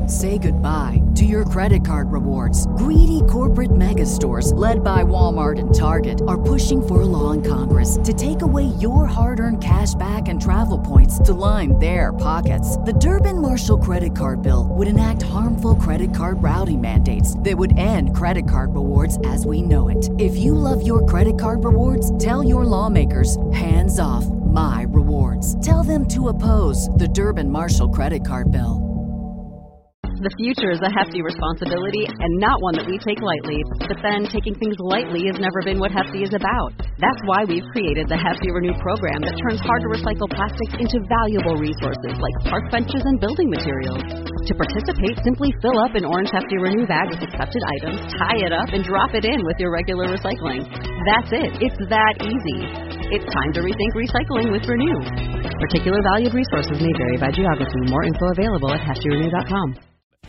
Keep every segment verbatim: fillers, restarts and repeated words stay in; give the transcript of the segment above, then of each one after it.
Say goodbye to your credit card rewards. Greedy corporate mega stores, led by Walmart and Target, are pushing for a law in Congress to take away your hard-earned cash back and travel points to line their pockets. The Durbin-Marshall credit card bill would enact harmful credit card routing mandates that would end credit card rewards as we know it. If you love your credit card rewards, tell your lawmakers, hands off my rewards. Tell them to oppose the Durbin-Marshall credit card bill. The future is a hefty responsibility and not one that we take lightly. But then, taking things lightly has never been what Hefty is about. That's why we've created the Hefty Renew program that turns hard-to-recycle plastics into valuable resources like park benches and building materials. To participate, simply fill up an orange Hefty Renew bag with accepted items, tie it up, and drop it in with your regular recycling. That's it. It's that easy. It's time to rethink recycling with Renew. Particular valued resources may vary by geography. More info available at hefty renew dot com.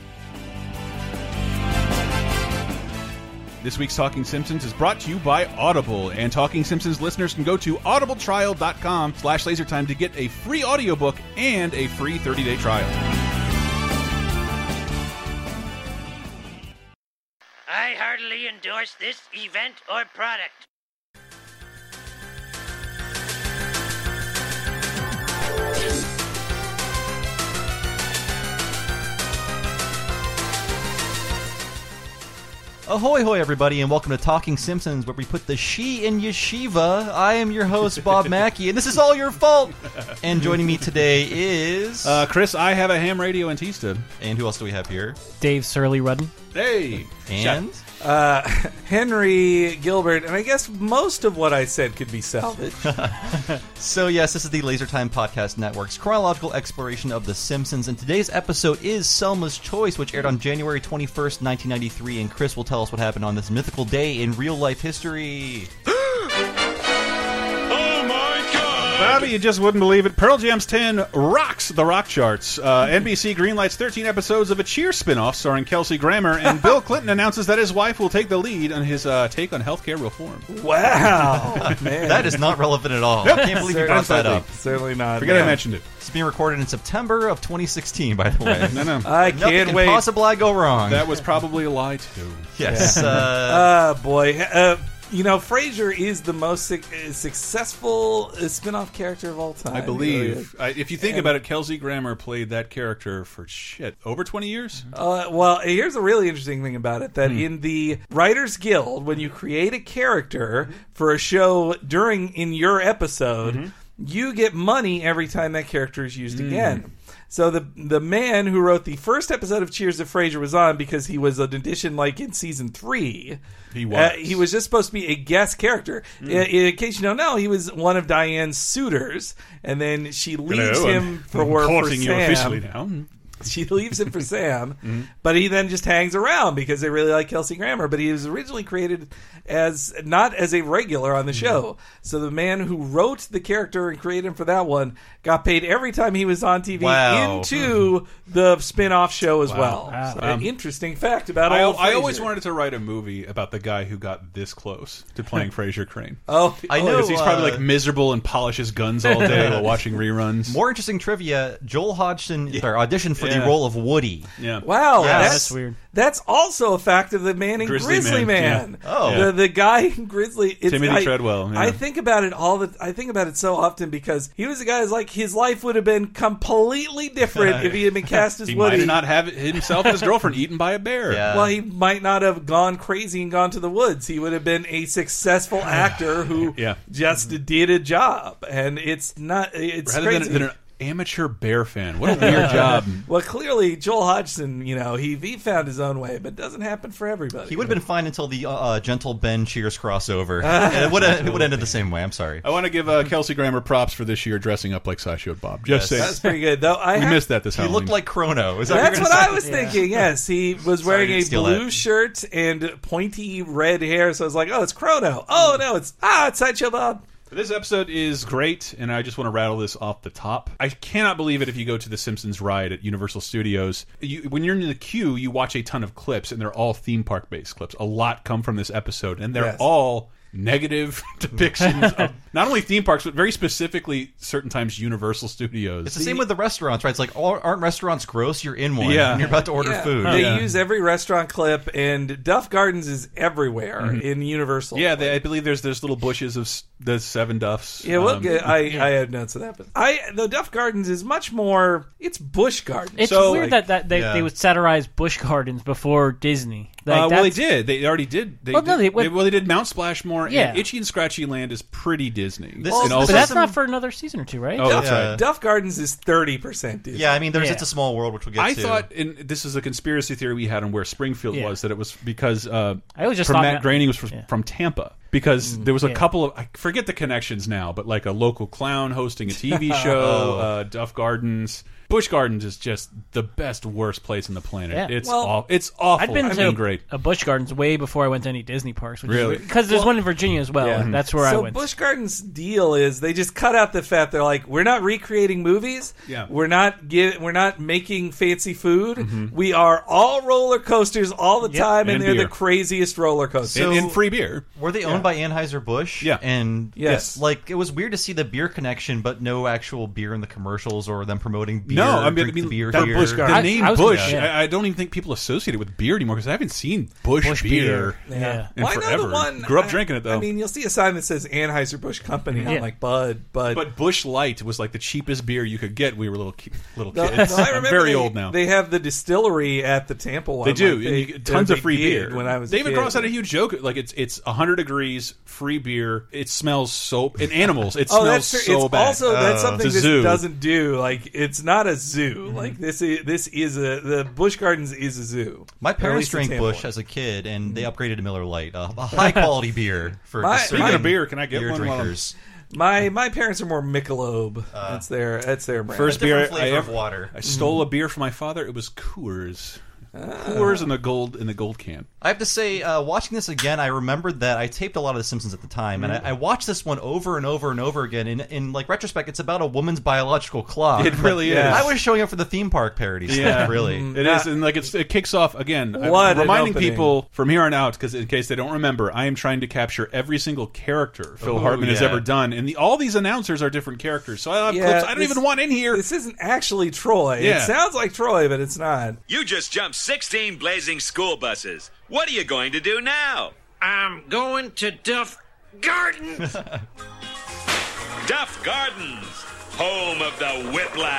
This week's Talking Simpsons is brought to you by Audible, and Talking Simpsons listeners can go to audibletrial.com slash lasertime to get a free audiobook and a free thirty-day trial. I heartily endorse this event or product. Ahoy hoy everybody, and welcome to Talking Simpsons, where we put the she in yeshiva. I am your host, Bob Mackey, and this is all your fault. And joining me today is... Uh, Chris, I have a ham radio and Tista. And who else do we have here? Dave Surly Rudden. Hey! And... Uh, Henry Gilbert, and I guess most of what I said could be salvaged. So yes, this is the LaserTime Podcast Network's chronological exploration of The Simpsons, and today's episode is Selma's Choice, which aired on January twenty-first, nineteen ninety-three, and Chris will tell us what happened on this mythical day in real-life history. Bobby, you just wouldn't believe it. Pearl Jam's ten rocks the rock charts. Uh, N B C greenlights thirteen episodes of a Cheers spinoff starring Kelsey Grammer, and Bill Clinton announces that his wife will take the lead on his uh, take on healthcare reform. Wow, man, that is not relevant at all. Nope. I can't believe you brought that up. Certainly not. Forget yeah. I mentioned it. It's being recorded in September of twenty sixteen, by the way. no, no. I Nothing can't can wait. possibly go wrong. That was probably a lie, too. Yes. Yeah. Uh, oh, boy. Uh, You know, Frasier is the most su successful spin-off character of all time. I believe. Really. I, if you think and, about it, Kelsey Grammer played that character for, shit, over twenty years? Uh, well, here's a really interesting thing about it, that hmm. in the Writers Guild, when you create a character for a show during in your episode, mm-hmm. you get money every time that character is used mm. again. So the the man who wrote the first episode of Cheers that Frasier was on, because he was an addition like in season three. He was. Uh, he was just supposed to be a guest character. Mm. In, in case you don't know, he was one of Diane's suitors, and then she leaves Hello, him I'm, for, I'm for courting Sam. you officially now. She leaves him for Sam, mm-hmm. but he then just hangs around because they really like Kelsey Grammer. But he was originally created as not as a regular on the show. Mm-hmm. So the man who wrote the character and created him for that one got paid every time he was on T V wow. into the spin-off show as wow. well. Wow. So, Um, an interesting fact about I, old I Frasier. always wanted to write a movie about the guy who got this close to playing Frasier Crane. Oh, I oh, know. Because he's probably uh, like miserable and polishes guns all day while watching reruns. More interesting trivia: Joel Hodgson yeah. sorry, auditioned for yeah. the role of Woody. Yeah. Wow, Yeah, that's, that's weird. That's also a fact of the man in Grizzly Grizzly, Man. Man. Yeah. Oh. the the guy in Grizzly. It's, Timothy I, Treadwell. Yeah. I think about it all the. I think about it so often because he was a guy who's like his life would have been completely different if he had been cast as he Woody. might not have himself and his girlfriend eaten by a bear. Yeah. Well, he might not have gone crazy and gone to the woods. He would have been a successful actor who yeah. just did a job, and it's not. It's Rather crazy. than, than an amateur bear fan. What a weird job. Well, clearly Joel Hodgson, you know, he he found his own way, but it doesn't happen for everybody. He would have been fine until the uh, uh, Gentle Ben Cheers crossover. And it would have it would ended the same way. I'm sorry. I want to give uh, Kelsey Grammer props for this year dressing up like Sideshow Bob. Just Yes. saying. That's pretty good, though. I we have, missed that this He Halloween. looked like Chrono. Is that That's what, what you're I was Yeah. thinking. Yes, he was wearing Sorry a to steal blue that. shirt and pointy red hair. So I was like, "Oh, it's Chrono." Oh no, it's ah, it's Sideshow Bob. This episode is great, and I just want to rattle this off the top. I cannot believe it if you go to the Simpsons ride at Universal Studios. You, when you're in the queue, you watch a ton of clips, and they're all theme park-based clips. A lot come from this episode, and they're Yes. all negative depictions of not only theme parks, but very specifically certain times Universal Studios. It's the same with the restaurants, right? It's like, all, aren't restaurants gross? You're in one. Yeah. And you're about to order Yeah. food. They Yeah. use every restaurant clip, and Duff Gardens is everywhere Mm-hmm. in Universal. Yeah, they, I believe there's there's little bushes of s- the Seven Duffs. Yeah, well, Um, I I had notes of that, but I the Duff Gardens is much more. It's Busch Gardens. It's So, weird like- that, that they, Yeah. they would satirize Busch Gardens before Disney. Like, uh, well, they that's- did. They already did. They Well, no, did- they- what- they- well, they did Mount Splashmore. Yeah. And Itchy and Scratchy Land is pretty Disney. This And is- also- But that's some- not for another season or two, right? Oh, that's Yeah. right. Duff Gardens is thirty percent Disney. Yeah, I mean, there's Yeah. It's a Small World, which we'll get I to. thought, and this is a conspiracy theory we had on where Springfield Yeah. was, that it was because uh, I always just from thought Matt that- Groening was from, yeah. from Tampa. Because there was a yeah. couple of, I forget the connections now, but like a local clown hosting a T V show, uh, Duff Gardens. Busch Gardens is just the best, worst place on the planet. Yeah. It's Well, aw it's awful. I'd been I to mean, great. a Busch Gardens way before I went to any Disney parks. Which Really? Because there's one in Virginia as well. Yeah. and That's where I So went. Busch Gardens' deal is they just cut out the fat. They're like, we're not recreating movies. Yeah. We're not give, We're not making fancy food. We are all roller coasters all the Yep. time, and, And they're beer. the craziest roller coasters. and, and free beer. Were they owned by Anheuser-Busch? Yeah. And Yes. like, it was weird to see the beer connection, but no actual beer in the commercials or them promoting beer. No, I mean, I drink mean the beer the, here. Busch Gardens. I- the name I was- Busch. yeah. I, I don't even think people associate it with beer anymore because I haven't seen Busch, Busch beer. beer. Yeah. in Well, I know forever. the one. Grew up I- drinking it though. I mean, you'll see a sign that says Anheuser-Busch Company on Yeah. like Bud, but, but Busch Light was like the cheapest beer you could get. when We were little ki- little No, kids. no, I I'm remember very they, old now. They have the distillery at the Tampa one. They do. Like, and they- you get they're tons a of big free gig beer. when I was a David kid. Cross had a huge joke. Like it's it's one hundred degrees, free beer. It smells so. And animals. It Oh, smells that's true. so it's bad. also that's something It's a this zoo. doesn't do. Like it's not a zoo. Like this is this is a the Busch Gardens is a zoo. My Or at parents least the drank Tampa Busch one. as a kid, and they upgraded to Miller Lite, a, a high quality beer for My- discerning Speaking of beer, can I get beer one while I'm- drinkers. My my parents are more Michelob. that's their that's their brand. First A different beer I flavor of ever- water. I stole a beer from my father. It was Coors. Coors in the gold in the gold can. I have to say, uh, watching this again, I remembered that I taped a lot of The Simpsons at the time, and I, I watched this one over and over and over again. In, in like retrospect, it's about a woman's biological clock. It really Yeah. is. I was showing up for the theme park parody stuff, Yeah, really. It is, and like it's, it kicks off again. I'm What an reminding opening. people from here on out, because in case they don't remember, I am trying to capture every single character Phil Oh, Hartman has yeah. ever done, and the, all these announcers are different characters. So I have Yeah, clips I don't this- even want in here. This isn't actually Troy. Yeah. It sounds like Troy, but it's not. You just jumped sixteen blazing school buses. What are you going to do now? I'm going to Duff Gardens. Duff Gardens, home of the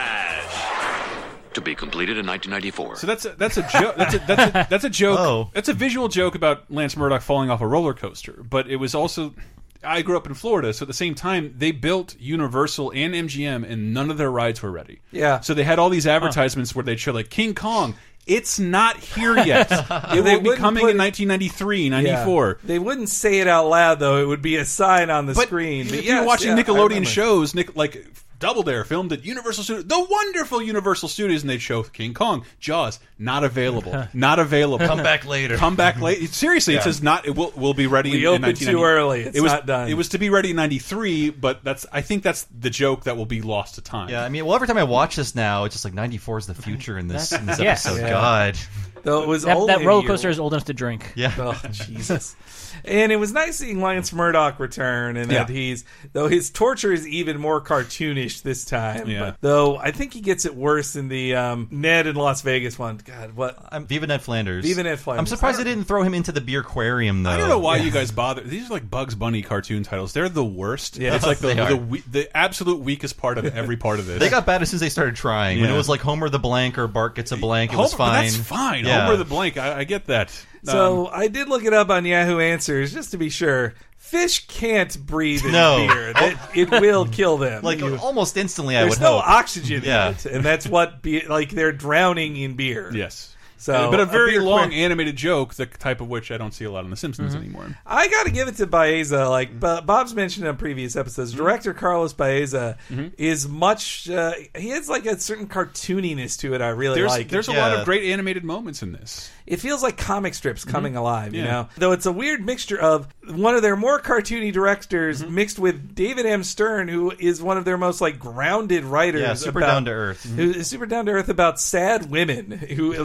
Whiplash. To be completed in nineteen ninety-four. So that's a, that's a joke. That's a, that's a, that's a joke. Oh. That's a visual joke about Lance Murdoch falling off a roller coaster. But it was also, I grew up in Florida, so at the same time they built Universal and M G M, and none of their rides were ready. Yeah. So they had all these advertisements where they'd show like King Kong. It's not here yet. It They will be wouldn't coming put in it- nineteen ninety-three, Yeah. ninety-four. They wouldn't say it out loud though. It would be a sign on the But screen. But if yes, you're watching yeah, I Nickelodeon remember. shows, Nick, like Double Dare filmed at Universal Studios, the wonderful Universal Studios, and they'd show King Kong, Jaws, not available, not available. Come back later. Come back late. Seriously, it says not. It will will be ready. We in, opened in too nineteen ninety. early. It's it was not done. It was to be ready in ninety-three, but that's. I think that's the joke that will be lost to time. Yeah, I mean, well, every time I watch this now, it's just like ninety-four is the future in this, in this Yeah. episode. Yeah. God. Though it was that, only that a roller year coaster old. is old enough to drink. Yeah. Oh Jesus! And it was nice seeing Lance Murdoch return, and that Yeah. he's though his torture is even more cartoonish this time. Yeah. But, though I think he gets it worse in the um, Ned in Las Vegas one. God, what? I'm Viva Ned Flanders. Viva Ned Flanders. I'm surprised they didn't throw him into the beer aquarium, though. I don't know why you guys bother. These are like Bugs Bunny cartoon titles. They're the worst. Yeah. It's like the They are. the, we, the absolute weakest part of every part of this. They got bad as soon as they started trying. When Yeah. it was like Homer the blank or Bart gets a blank, it was Homer- but fine. That's fine. Yeah. Homer the blank. I, I get that. So Um, I did look it up on Yahoo Answers just to be sure. Fish can't breathe in No. beer. That, it will kill them. Like You- almost instantly, I there's would no hope. oxygen Yeah. in it, and that's what be, like they're drowning in beer. yes. So, but a very beer long quick- animated joke, the type of which I don't see a lot on The Simpsons anymore. I got to give it to Baeza. Like Bo- Bob's mentioned on previous episodes, director Carlos Baeza is much. Uh, he has like a certain cartooniness to it. I really There's like. there's a Yeah. lot of great animated moments in this. It feels like comic strips coming alive, you Yeah. know? Though it's a weird mixture of one of their more cartoony directors mixed with David M. Stern, who is one of their most like grounded writers. Yeah, super about- down to earth. Who is super down to earth about sad women, who sad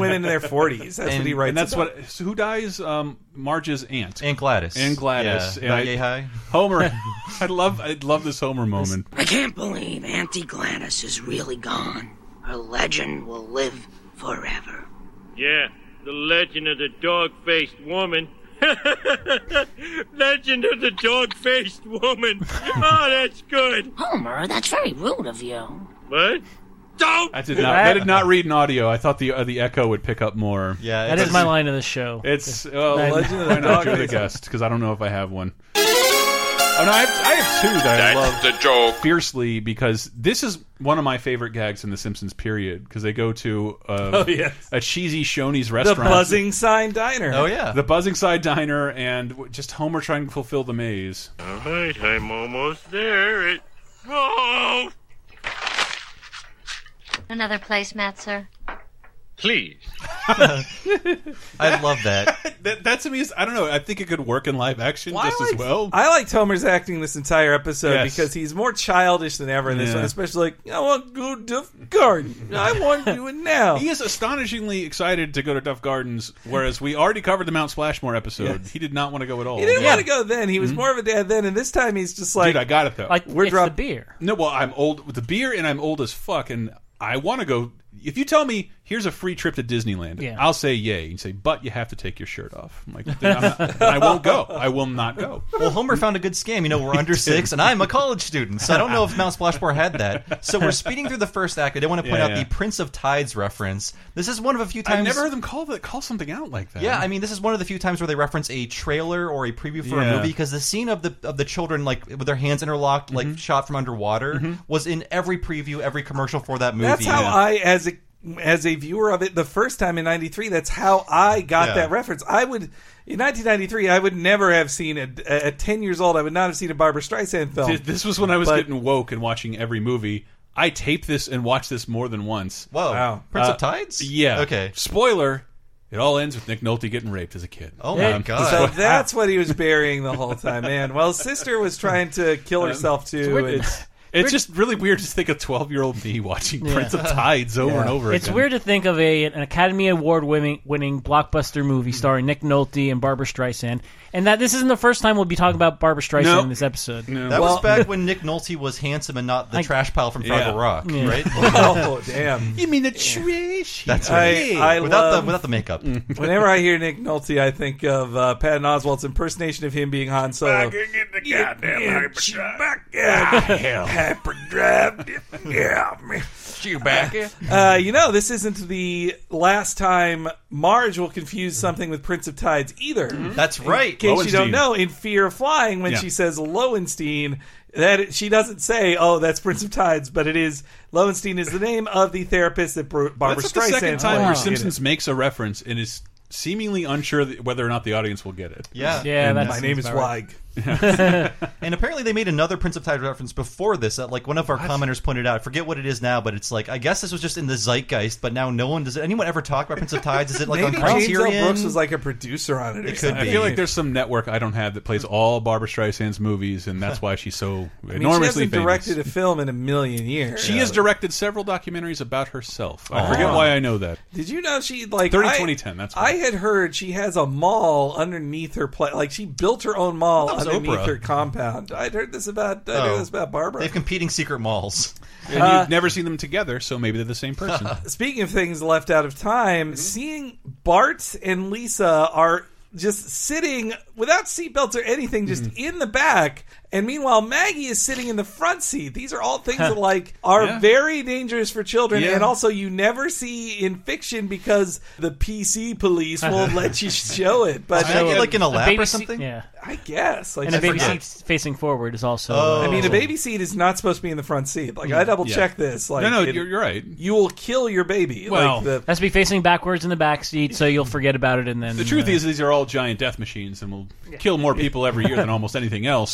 women in their forties. That's And- what he writes. And that's about. what. So who dies? Um, Marge's aunt. And Gladys. And Gladys. Yeah, And not I- yay high. Homer. I love. I love this Homer moment. I can't believe Auntie Gladys is really gone. Her legend will live forever. Yeah, the legend of the dog-faced woman. Legend of the dog-faced woman. Oh, that's good. Homer, that's very rude of you. What? Don't. I did not. I did not read an audio. I thought the uh, the echo would pick up more. Yeah, That it's- is my line of the show. It's well, That- Legend of the Dog. You're the guest because I don't know if I have one. Oh no, I have, I have two that I love the joke. fiercely because this is one of my favorite gags in The Simpsons. Period. Because they go to uh, Oh, yes. a cheesy Shoney's the restaurant, Buzzing Sign Diner. Oh yeah. the Buzzing Side Diner, and just Homer trying to fulfill the maze. All right, I'm almost there. It. Oh, Another placemat, sir. please. I love that. That, that to me is I don't know. I think it could work in live action Well, just I as liked, well. I liked Homer's acting this entire episode Yes. because he's more childish than ever in this Yeah. one, especially like, I want to go to Duff Garden. I want to do it now. He is astonishingly excited to go to Duff Gardens, whereas we already covered the Mount Splashmore episode. Yes. He did not want to go at all. He didn't Yeah. want to go then. He was more of a dad then, and this time he's just like, Dude, I got it though. Like, We're it's drop- the beer. No, well, I'm old with the beer, and I'm old as fuck, and I want to go. If you tell me here's a free trip to Disneyland, Yeah. I'll say yay. You say, but you have to take your shirt off. I'm like, then I'm not, then I won't go. I will not go. Well, Homer found a good scam. You know, we're under six, and I'm a college student, so I don't know if Mount Splashmore had that. So we're speeding through the first act. I did want to point Yeah, out yeah. the Prince of Tides reference. This is one of a few times. I've never heard them call that call something out like that. Yeah, I mean, this is one of the few times where they reference a trailer or a preview for Yeah. a movie because the scene of the of the children like with their hands interlocked, Mm-hmm. like shot from underwater, was in every preview, every commercial for that movie. that's how Yeah. I, as a as a viewer of it, the first time in ninety-three, that's how I got Yeah. that reference. I would, in nineteen ninety-three, I would never have seen, a, at ten years old, I would not have seen a Barbra Streisand film. Th- This was when I was But- getting woke and watching every movie. I taped this and watched this more than once. Whoa, Wow. Prince Uh, of Tides? Yeah. Okay. Spoiler: it all ends with Nick Nolte getting raped as a kid. Oh my Yeah. god. So that's what he was burying the whole time, man. Well, his sister was trying to kill herself too. weird. and- It's it's just really weird to think of twelve-year-old me watching Yeah. Prince of Tides over Yeah. and over It's again. weird to think of a an Academy Award winning winning blockbuster movie starring Nick Nolte and Barbra Streisand, and that this isn't the first time we'll be talking about Barbra Streisand No. in this episode. No. That Well- was back when Nick Nolte was handsome and not the I- trash pile from Fraggle Yeah. Rock, Yeah. right? oh, damn. You mean the trash? That's I, right. I without love, the without the makeup. whenever I hear Nick Nolte, I think of uh, Patton Oswalt's impersonation of him being Han Solo. get the goddamn Chewbacca. Hyperdrive. Yeah, man. Chewbacca. Uh, you know, this isn't the last time Marge will confuse something with Prince of Tides either. That's right. In case you Lowenstein. don't know, in Fear of Flying, when Yeah. she says Lowenstein, that she doesn't say, "Oh, that's Prince of Tides," but it is Lowenstein is the name of the therapist that Barbara That's the Streisand. second time played. where Simpsons makes a reference and is seemingly unsure that whether or not the audience will get it. Yeah. Yeah, And that's My name is Weig. And apparently they made another Prince of Tides reference before this. That, like one of our commenters pointed out. I forget what it is now, but it's like I guess this was just in the zeitgeist. But now no one does. Anyone ever talk about Prince of Tides? Is it like Maybe on James L. Criterion? Brooks was like a producer on it. Or It could something. I be. feel like there's some network I don't have that plays all Barbra Streisand's movies, and that's why she's so I mean, she enormously hasn't famous. directed a film in a million years. She has directed several documentaries about herself. I Aw. forget why I know that. Did you know she like thirty I- twenty ten, that's I why. had heard she has a mall underneath her place. Like she built her own mall That was underneath Oprah. her compound. I'd heard this about. I Oh. heard this about Barbara. They have competing secret malls. And Uh, you've never seen them together, so maybe they're the same person. Speaking of things left out of time, Mm-hmm. seeing Bart and Lisa are just sitting without seatbelts or anything, just Mm-hmm. in the back. And meanwhile, Maggie is sitting in the front seat. These are all things that like are Yeah. very dangerous for children, Yeah. and also you never see in fiction because the P C police won't let you show it. But Is Maggie like in a lap baby or seat- something? yeah. I guess, like And a I baby forget. seat facing forward is also. Oh. I mean, a baby seat is not supposed to be in the front seat. Like I double checked this. Like no, no, it- you're, you're right. you will kill your baby. Well, like the, Has to be facing backwards in the back seat, so you'll forget about it, and then The truth uh, is, these are all giant death machines, and will kill more people every year than almost anything else. So you're just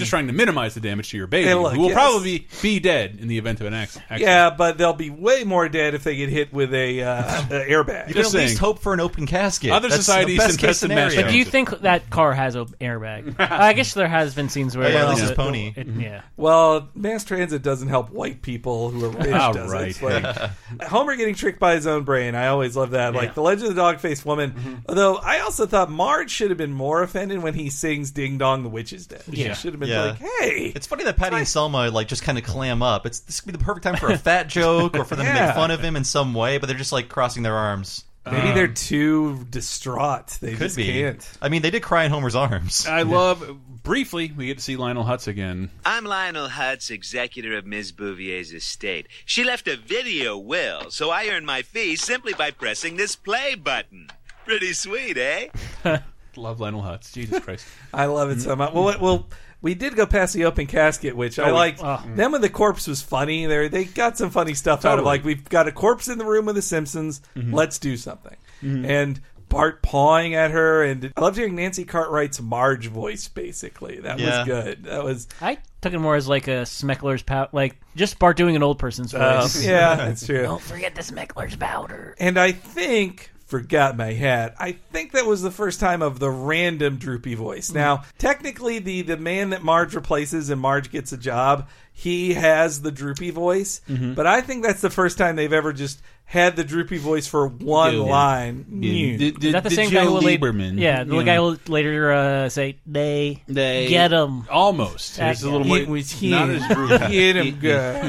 just trying to minimize the damage to your baby, Hey, look, who will yes. probably be dead in the event of an ac- accident. Yeah, but they'll be way more dead if they get hit with a uh, a airbag. You can at least hope for an open casket. Other That's societies the best invest case in scenario. mass But do you think that car has an airbag? I guess there has been scenes where Oh, yeah, well, this is it- Pony. it- yeah. Well, mass transit doesn't help white people who are rich. Oh, does right. it? It's like, Homer getting tricked by his own brain. I always love that. Like Yeah. the Legend of the Dog-Faced Woman. Although I also thought Marge should have been more offended when he sings "Ding Dong, the Witch is Dead." Yeah. She should have been Yeah. like, "Hey." It's funny that Patty and Selma like just kind of clam up. It's this could be the perfect time for a fat joke or for them to Yeah. make fun of him in some way, but they're just like crossing their arms. Maybe they're too distraught. They Could just be. can't. I mean, they did cry in Homer's arms. I love, briefly, we get to see Lionel Hutz again. I'm Lionel Hutz, executor of Miz Bouvier's estate. She left a video will, so I earn my fee simply by pressing this play button. Pretty sweet, eh? Love Lionel Hutz. Jesus Christ. I love it so much. Well, what- well, we did go past the open casket, which I Oh, we- like. oh. Then when the corpse was funny, they they got some funny stuff out of Totally. like we've got a corpse in the room with the Simpsons. Mm-hmm. Let's do something. And Bart pawing at her, and I loved hearing Nancy Cartwright's Marge voice. Basically, that Yeah. was good. That was I took it more as like a Smeckler's pow like just Bart doing an old person's uh, voice. yeah, that's true. Don't forget the Smeckler's powder. And I think, forgot my hat, I think that was the first time of the random droopy voice. Now, technically, the, the man that Marge replaces and Marge gets a job, he has the droopy voice. But I think that's the first time they've ever just had the droopy voice for one Yeah. line. Yeah. Is that the, same guy who will later? Yeah, the guy who will later uh, say they, They get him. Almost. That It's a little more. It was him. Not as droopy. Get him,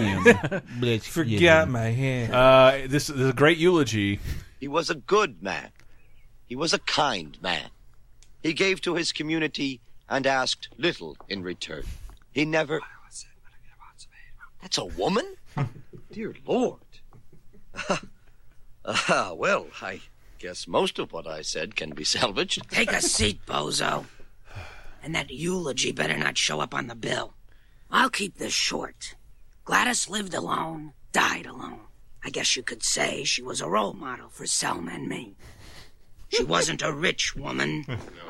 good. Forgot my hand. Uh, this, this is a great eulogy. He was a good man. He was a kind man. He gave to his community and asked little in return. He never... That's a woman? Dear Lord. Ah, well, I guess most of what I said can be salvaged. Take a seat, bozo. And that eulogy better not show up on the bill. I'll keep this short. Gladys lived alone, died alone. I guess you could say she was a role model for Selma and me. She wasn't a rich woman.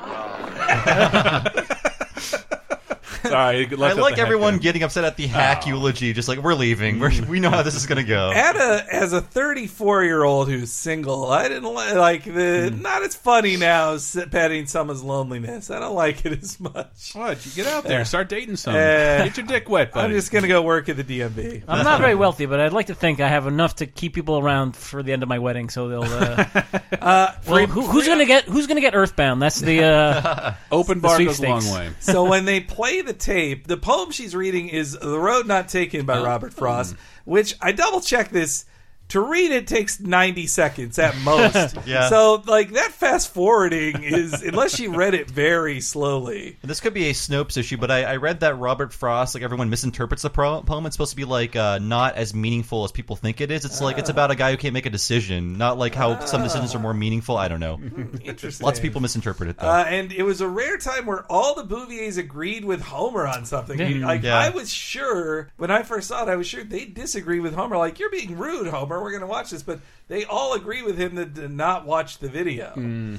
Sorry, I like everyone getting upset at the hack eulogy. Just like we're leaving. We're, we know how this is going to go. At a, as a thirty-four-year-old who's single, I didn't li- like the. Not as funny now as patting someone's loneliness. I don't like it as much. What? You get out there, Yeah. start dating some. Uh, Get your dick wet, buddy. I'm just gonna go work at the D M V. I'm not very wealthy, but I'd like to think I have enough to keep people around for the end of my wedding. So they'll. Uh, Uh, well, who, who's gonna get Who's gonna get Earthbound? That's the uh, Open the bar goes a long sweepstakes. way. So when they play the tape, the poem she's reading is "The Road Not Taken" by Robert Frost, which I double checked this. To read it takes ninety seconds at most. Yeah. So, like, that fast forwarding is, unless you read it very slowly. This could be a Snopes issue, but I, I read that Robert Frost, like everyone misinterprets the pro- poem. It's supposed to be like uh, not as meaningful as people think it is. It's like it's about a guy who can't make a decision, not like how some decisions are more meaningful. I don't know. Interesting. Lots of people misinterpret it though. Uh, and it was a rare time where all the Bouviers agreed with Homer on something. Yeah. Like Yeah. I was sure when I first saw it, I was sure they disagree with Homer. Like, you're being rude, Homer. We're going to watch this, but they all agree with him to, to not watch the video.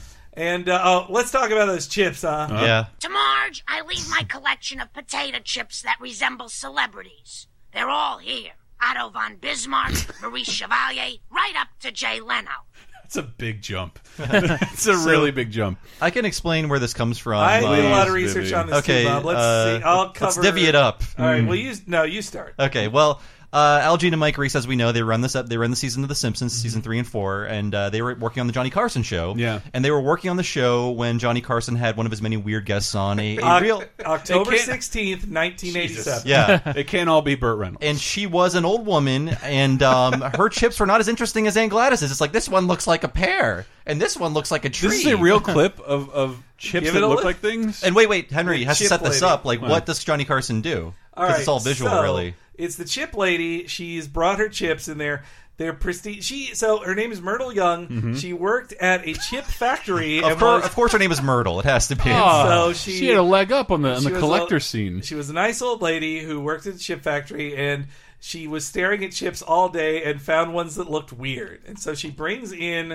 And uh, oh, let's talk about those chips, huh? yeah. To Marge, I leave my collection of potato chips that resemble celebrities. They're all here. Otto von Bismarck, Maurice Chevalier, right up to Jay Leno. That's a big jump. It's a really big jump. I can explain where this comes from. I did a Uh, lot of research Vivi. on this Okay, too, Bob. Let's uh, see. I'll let's cover. divvy it up. All right. Well, you no, you start. Okay, well, uh, Al Jean and Mike Reese, as we know, they run this up. They run the season of The Simpsons, season three and four, and uh, they were working on the Johnny Carson show. Yeah. and they were working on the show when Johnny Carson had one of his many weird guests on. A, a Oc- real, October It can't- sixteenth, nineteen eighty-seven. yeah. It can't all be Burt Reynolds. And she was an old woman, and um, her chips were not as interesting as Aunt Gladys's. It's like this one looks like a pear, and this one looks like a tree. This is a real clip of, of chips Give that it a look look. like things. And wait, wait, Henry has to Chip set this lady. up. Like, what does Johnny Carson do? All Because right, it's all visual, so, really. It's the chip lady. She's brought her chips in there. They're prestige. She so her name is Myrtle Young. She worked at a chip factory. Of and course, was- of course, her name is Myrtle. It has to be. so she, she had a leg up on the on she the was collector a- scene. She was a nice old lady who worked at the chip factory, and she was staring at chips all day and found ones that looked weird. And so she brings in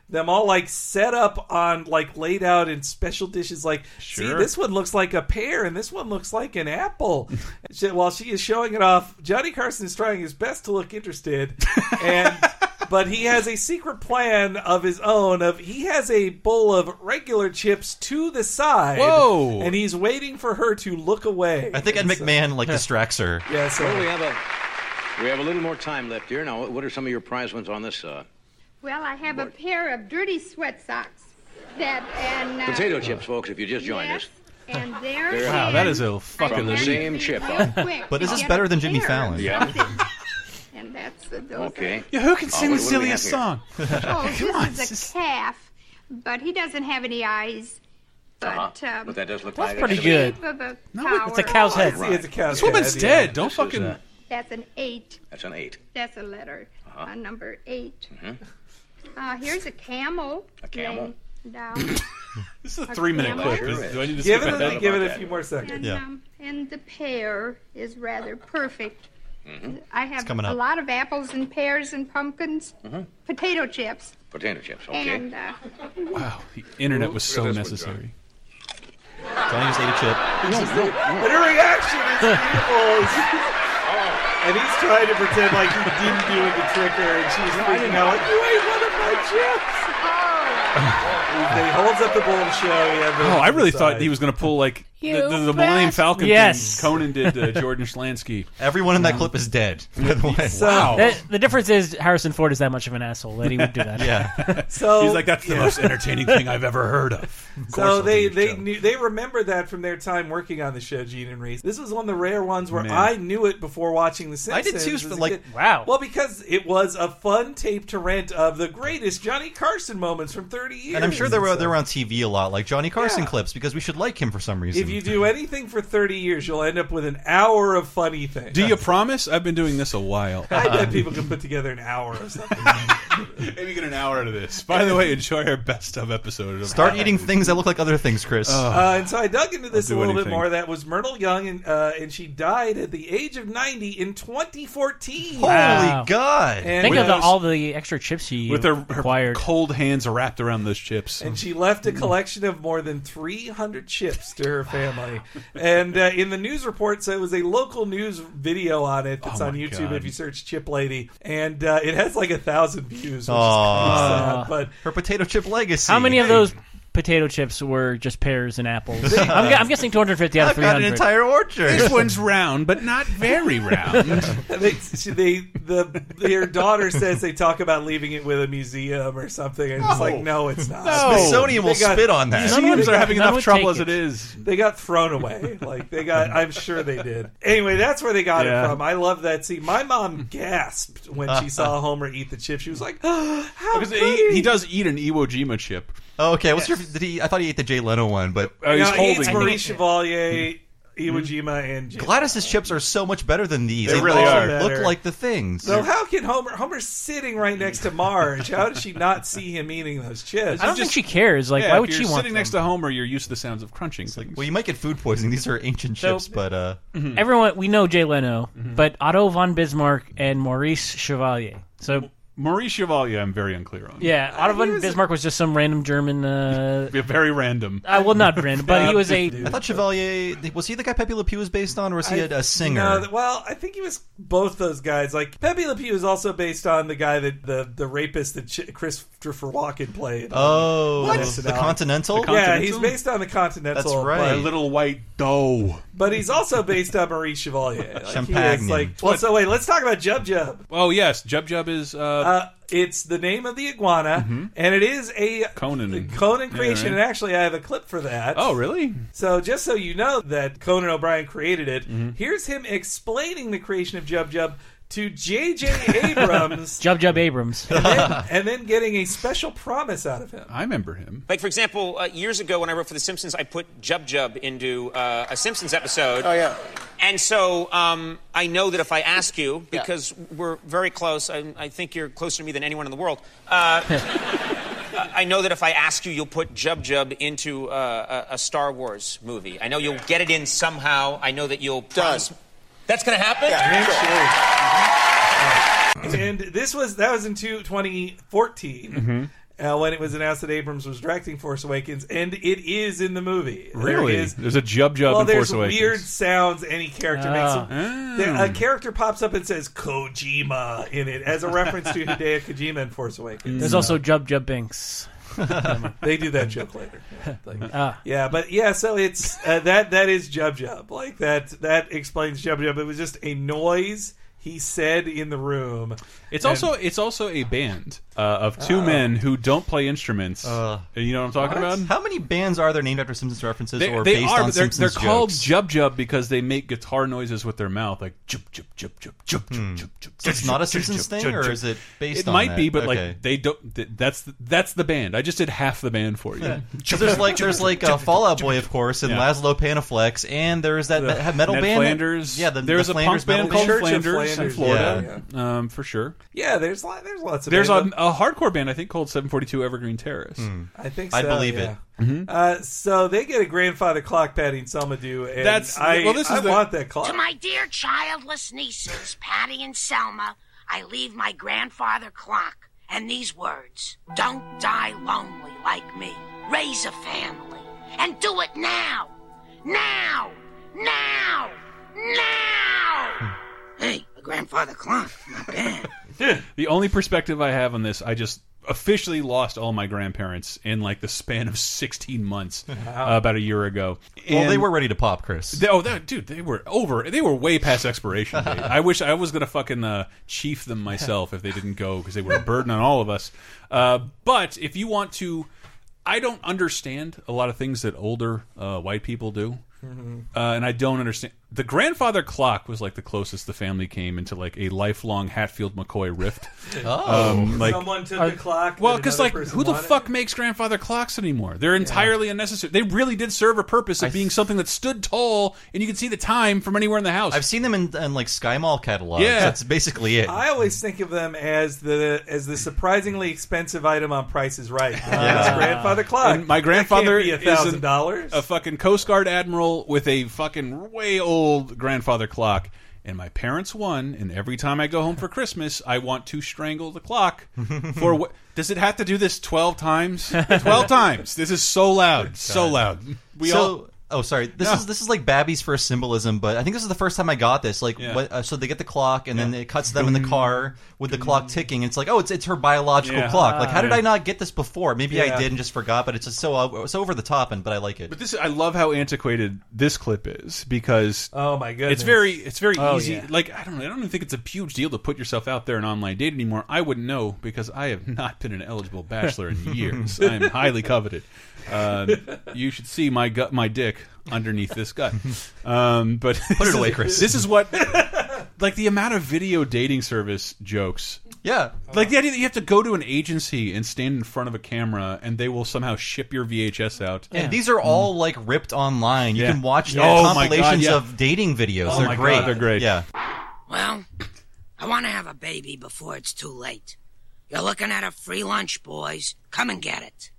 them all like set up on like laid out in special dishes. Like, Sure. see, this one looks like a pear and this one looks like an apple. She- While she is showing it off, Johnny Carson is trying his best to look interested, and but he has a secret plan of his own. Of he has a bowl of regular chips to the side. Whoa. And he's waiting for her to look away. I think Ed And so- McMahon like distracts her. Yeah, so Well, we have a we have a little more time left here. Now, what are some of your prize ones on this? Uh, Well, I have a pair of dirty sweat socks that and uh, potato chips, folks. If you just joined yes, us. and there. There- Wow, that is a fucking From the lead. same chip. But is this better than Jimmy Fallon? Yeah. And that's the those Okay. Yeah, who can Oh, sing what- the what do we have silliest here? song? Oh, Come on, this is a calf, but he doesn't have any eyes. But Uh-huh. um, But that does look That's like pretty it. good. shape of a No, It's a cow cow's or- head. See, it's a cow's This woman's head, dead. yeah. Don't This is, fucking. uh, That's an eight. That's an eight. That's a letter. Uh-huh. Uh, number eight. Mhm. Uh, here's a camel. A camel. laying down. This is a three-minute camel. clip. Sure Is- is. Do I need to Give skip it, ahead? a, give it a that. few more seconds. And, Yeah. um, and the pear is rather perfect. Mm-hmm. I have coming a up. lot of apples and pears and pumpkins, Mm-hmm. potato chips, Potato chips. Okay. and uh, Wow, the internet was so Look at this one, necessary. Johnny just ate a chip. But her reaction is beautiful. And he's trying to pretend like he didn't do it to trick her, and she's freaking out like, you ate one of my chips! He holds up the bowl to show you. Oh, I really thought he was going to pull like the, You the, the Millennium best- Falcon Yes. thing Conan did to Jordan Schlansky. Everyone in that clip is dead. By the way. So, Wow. The, the difference is Harrison Ford is that much of an asshole that he would do that. Yeah. so He's like, that's the yeah. most entertaining thing I've ever heard of. Of course So I'll they do your they show. knew, they remember that from their time working on the show, Gene and Reese. This was one of the rare ones where Man. I knew it before watching The I Simpsons. did too, as but a like- kid. Wow. Well, because it was a fun tape to rent of the greatest Johnny Carson moments from thirty years. And I'm sure they were So they were on T V a lot, like Johnny Carson Yeah. clips, because we should like him for some reason. If you do anything for thirty years, you'll end up with an hour of funny things. Do you promise? I've been doing this a while. I bet people can put together an hour of something. Maybe get an hour out of this. By the way, enjoy our best of episode. Of Start eating things that look like other things, Chris. Uh, and so I dug into this a I'll do little bit anything. more. That was Myrtle Young, and, uh, and she died at the age of ninety in twenty fourteen. Holy Wow. God! And, Think of the, uh, all the extra chips he with her, her acquired. cold hands wrapped around those chips. and she left a collection of more than three hundred chips to her family. And uh, in the news report, so it was a local news video on it that's Oh on my YouTube God. if you search Chip Lady. And uh, it has like a thousand views, which Aw. is kind of sad. But Her potato chip legacy. How many of those potato chips were just pears and apples? I'm, gu- I'm guessing two hundred fifty out of I've three got an hundred. entire orchard. This one's round, but not very round. they, she- they, the their daughter says they talk about leaving it with a museum or something, and it's like, no, it's not. No. Smithsonian will They got- spit on that. Museums They are got- having none enough would trouble take as it. it is. They got thrown away. Like they got, I'm sure they did. Anyway, that's where they got Yeah. it from. I love that scene. My mom gasped when she saw Homer eat the chip. She was like, oh, "How Because could he, he?" he does eat an Iwo Jima chip. Oh, okay, what's your? Did he? I thought he ate the Jay Leno one, but Oh, he's Now, he holding. eats Marie Chevalier, Iwo Jima, and Jim. Gladys's chips are so much better than these. They really all are. Look Better. like the things. So how can Homer? Homer's sitting right next to Marge. How does she not see him eating those chips? I don't think she cares. Like, Yeah, why if would you're she want sitting them? next to Homer, you're used to the sounds of crunching things. Well, you might get food poisoning. These are ancient So- chips, but uh, Everyone, we know Jay Leno, but Otto von Bismarck and Maurice Chevalier. So, Maurice Chevalier, I'm very unclear on. yeah, Otto von Bismarck was just some random German. Uh, Yeah, very random. uh, well, not random, but he was a. I thought Chevalier was he the guy Pepe Le Pew was based on, or was he I- a, a singer? No, th- well, I think he was both those guys. Like Pepe Le Pew is also based on the guy that the the rapist that Ch- Christopher Walken played. oh, What? the Continental. The yeah, he's Continental? based on the Continental. That's right. A little white dough. But, but he's also based on Maurice Chevalier. Like, he is Champagne. like, well, so wait, let's talk about Jub Jub. Oh yes, Jub Jub is uh, Uh, it's the name of the iguana, and it is a Conan. Conan creation. Yeah, right. And actually, I have a clip for that. Oh really? So just so you know that Conan O'Brien created it, Mm-hmm. here's him explaining the creation of Jub Jub to J J Abrams, Jub Jub Abrams. and, then, and then getting a special promise out of him. I remember him. Like, for example, uh, years ago when I wrote for The Simpsons, I put Jub Jub into uh, a Simpsons episode. Oh, yeah. And so um, I know that if I ask you, because we're very close, I, I think you're closer to me than anyone in the world, uh, I know that if I ask you, you'll put Jub Jub into uh, a, a Star Wars movie. I know you'll get it in somehow. I know that you'll promise. That's going to happen? And this was that was in two, twenty fourteen. Mm-hmm. uh, when it was announced that Abrams was directing Force Awakens, and it is in the movie. Really? There is, There's a Jub Jub well, in Force there's Awakens. weird sounds any character Oh. makes. Oh. There, a character pops up and says Kojima in it as a reference to Hideo Kojima in Force Awakens. There's also Jub Jub Binks. They do that joke later. Like, Ah. yeah, but yeah, so it's uh, that that is Jub Jub. Like that that explains Jub Jub. It was just a noise he said in the room. It's And- also it's also a band uh, of two Oh. men who don't play instruments. Uh, you know what I'm talking What? about? How many bands are there named after Simpsons references They, or they based are. on But they're, Simpsons they're called jokes? Jub Jub because they make guitar noises with their mouth, like jub jub jub jub jub Hmm. jub jub. jub, So it's not a jub, Simpsons jub, thing, jub, or jub. is it based It on might that? be, but Okay. like they don't. th- That's the, that's the band. I just did half the band for you. Because there's like there's like uh, Fallout Boy, of course, and Yeah. Laszlo Panaflex, and there's that The- me- metal Ned band. Flanders. Yeah, the, there's the a Flanders punk band metal called Church of Flanders, in Flanders, Florida, yeah, Um, for sure. Yeah, there's li- there's lots of There's a, bands. a hardcore band I think called seven forty-two Evergreen Terrace. I think so, I believe yeah. it. Mhm. Uh, so they get a grandfather clock, Patty and Selma do, and That's- I, well, this is I the- want that clock. To my dear childless nieces, Patty and Selma, I leave my grandfather clock and these words. Don't die lonely like me. Raise a family. And do it now. Now. Now. Now. Hey, a grandfather clock. Not bad. The only perspective I have on this, I just officially lost all my grandparents in like the span of sixteen months uh, about a year ago. Well, they And- were ready to pop, Chris. They- oh, that, dude, they were over. They were way past expiration date. I wish I was gonna fucking uh, chief them myself if they didn't go because they were a burden on all of us. Uh, but if you want to, I don't understand a lot of things that older uh, white people do. Mhm. Uh, and I don't understand. The grandfather clock was like the closest the family came into like a lifelong Hatfield McCoy rift. Oh. like, Someone took the clock Well, that because another like, person who the wanted? fuck makes grandfather clocks anymore? They're entirely unnecessary. They really did serve a purpose of being something that stood tall, and you could see the time from anywhere in the house. I've seen them in, in like Sky Mall catalogs. Yeah. That's basically it. I always think of them as the as the surprisingly expensive item on Price is Right. Uh, Yeah. It's grandfather clock. And my grandfather a is thousand an- dollars. a fucking Coast Guard admiral with a fucking way old grandfather clock. And my parents won, and every time I go home for Christmas, I want to strangle the clock. For what? Does it have to do this twelve times? Twelve times. This is so loud, so loud. We so, all. oh, sorry. This No. is this is like Babby's first symbolism, but I think this is the first time I got this. Like, Yeah. what, uh, so they get the clock, and then it cuts them in the car with the clock ticking. It's like, oh, it's it's her biological Yeah. clock. Like, how did Yeah. I not get this before? Maybe Yeah. I did and just forgot, but it's just so uh, so over the top, and but I like it. But this, I love how antiquated this clip is because oh my goodness, it's very, it's very Oh, easy. yeah. Like I don't, know, I don't even think it's a huge deal to put yourself out there in online dating anymore. I wouldn't know because I have not been an eligible bachelor in years. I am highly coveted. Uh, you should see my gut, my dick underneath this gut. Um, but Put it away, Chris. This is what, like the amount of video dating service jokes. Yeah, like the idea that you have to go to an agency and stand in front of a camera and they will somehow ship your V H S out. And these are all like ripped online. You Yeah. can watch Oh my God, compilations yeah. of dating videos. Oh they're my great. God, they're great. Yeah. Well, I want to have a baby before it's too late. You're looking at a free lunch, boys. Come and get it.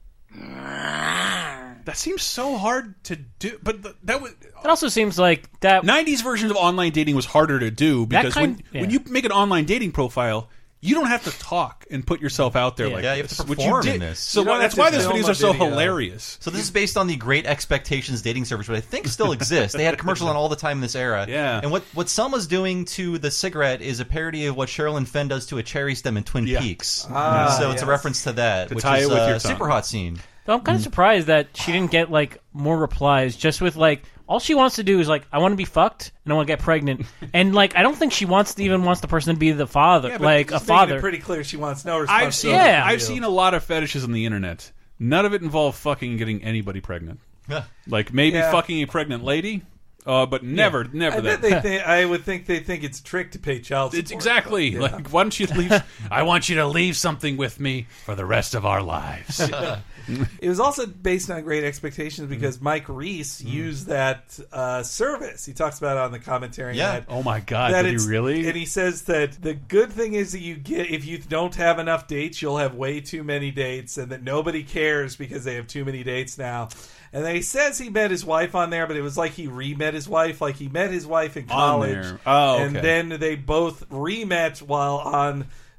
That seems so hard to do, but th that was. It also seems like that nineties version of online dating was harder to do because kind- when yeah. when you make an online dating profile, you don't have to talk and put yourself out there Yeah. like Yeah, you this, have to which perform you in did. this. So You don't why, that's have to why those film videos a are so video. hilarious. So this is based on the Great Expectations dating service, which I think still exists. They had commercials on all the time in this era. Yeah. And what what Selma's doing to the cigarette is a parody of what Sherilyn Fenn does to a cherry stem in Twin Yeah. Peaks. Ah, so it's a yes. reference to that, To which tie is it with a your tongue. super hot scene. So I'm kind of surprised that she didn't get like more replies. Just with like all she wants to do is like I want to be fucked and I want to get pregnant, and like I don't think she wants to even wants the person to be the father, Yeah, but like a just making father. it pretty clear she wants no I've responsibility. seen Yeah. I've seen a lot of fetishes on the internet. None of it involved fucking getting anybody pregnant. Yeah. Like maybe Yeah. fucking a pregnant lady, uh, but never, never I that. bet they think, I would think they think it's a trick to pay child support. It's exactly Yeah. like why don't you leave? I want you to leave something with me for the rest of our lives. It was also based on Great Expectations because Mike Reese used that uh, service. He talks about it on the commentary. Yeah. that, Oh my God, that did he it's- really? And he says that the good thing is that you get if you don't have enough dates, you'll have way too many dates, and that nobody cares because they have too many dates now. And then he says he met his wife on there, but it was like he re-met his wife. Like he met his wife in On college, there. Oh, and okay. then they both re-met while on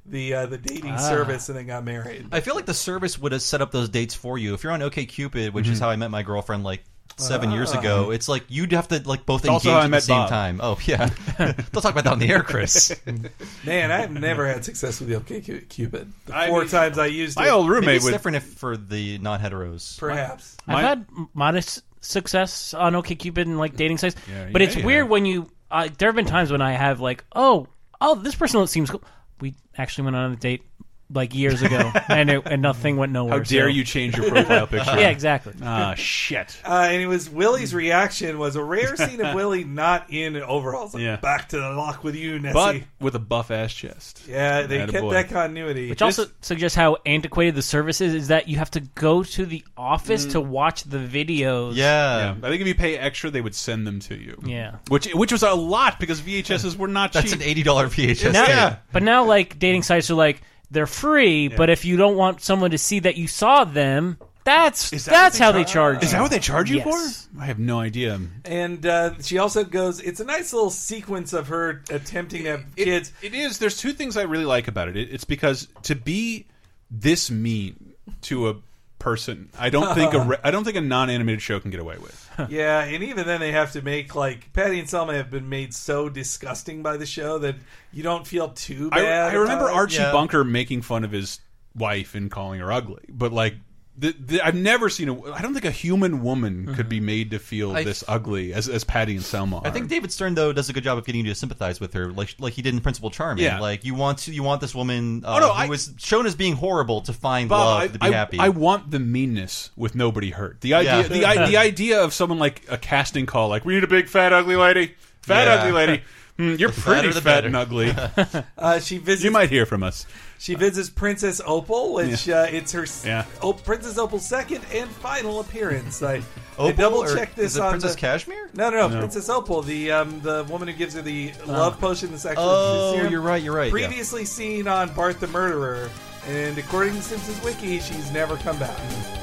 the uh, the dating Ah. service and then got married. I feel like the service would have set up those dates for you. If you're on OkCupid, which is how I met my girlfriend like seven Ah. years ago, it's like you'd have to like both It's engage also how I at the met same Bob. time. Oh yeah, don't talk about that on the air, Chris. Man, I've never had success with the OkCupid. The I four mean, times I used my it. old roommate Maybe it's would- different if for the non-heteros. Perhaps. I've My- had modest success on OkCupid and like dating sites, Yeah, but yeah, it's yeah. weird when you. Uh, there have been times when I have like, oh, oh, this person seems cool. We actually went on a date like years ago, and it, and nothing went nowhere. How dare so- you change your profile picture? Yeah, exactly. Ah, shit. Uh, and it was Willie's reaction was a rare scene of Willie not in overalls. Like, Yeah. back to the lock with you, Nessie. But with a buff ass chest. yeah, they kept Attaboy. that continuity. Which also suggests how antiquated the service is. Is that you have to go to the office to watch the videos? Yeah, I think if you pay extra, they would send them to you. Yeah. which which was a lot because V H Ses were not That's cheap. an eighty dollar V H S. Now, Yeah. But now, like dating sites are like they're free, but if you don't want someone to see that you saw them, that's Is that that's what how they they char- charge. Is that what they charge you Yes. for? I have no idea. And uh, she also goes, it's a nice little sequence of her attempting to have It- kids. It is. There's two things I really like about it. it. It's because to be this mean to a person, I don't think a re- I don't think a non-animated show can get away with. Yeah, and even then they have to make, like, Patty and Selma have been made so disgusting by the show that you don't feel too I, bad. I remember about it. Archie Yeah. Bunker making fun of his wife and calling her ugly, but like. The, the, I've never seen a. I don't think a human woman could be made to feel I- this ugly as as Patty and Selma are. I think David Stern though does a good job of getting you to sympathize with her, like like he did in Principal Charming. Yeah. Like you want to, you want this woman uh, Oh, no, who I- was shown as being horrible to find Bob, love I, to be I, happy. I want the meanness with nobody hurt. The idea, Yeah. the, i- the idea of someone like a casting call, like we need a big fat ugly lady, fat Yeah. ugly lady. Hmm, you're The pretty fatter the fat better. and ugly. Uh, she visits. You might hear from us. She visits Princess Opal, which uh, it's her Yeah. oh, Princess Opal's second and final appearance. I, I Opal, double or checked this is it on Princess the, Cashmere? No, no, no, No. Princess Opal, the um, the woman who gives her the love potion, the sexual Oh, serum. you're right. You're right. yeah. Previously seen on Bart the Murderer, and according to Simpsons Wiki, she's never come back.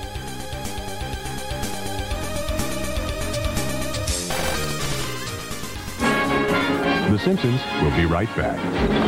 The Simpsons will be right back.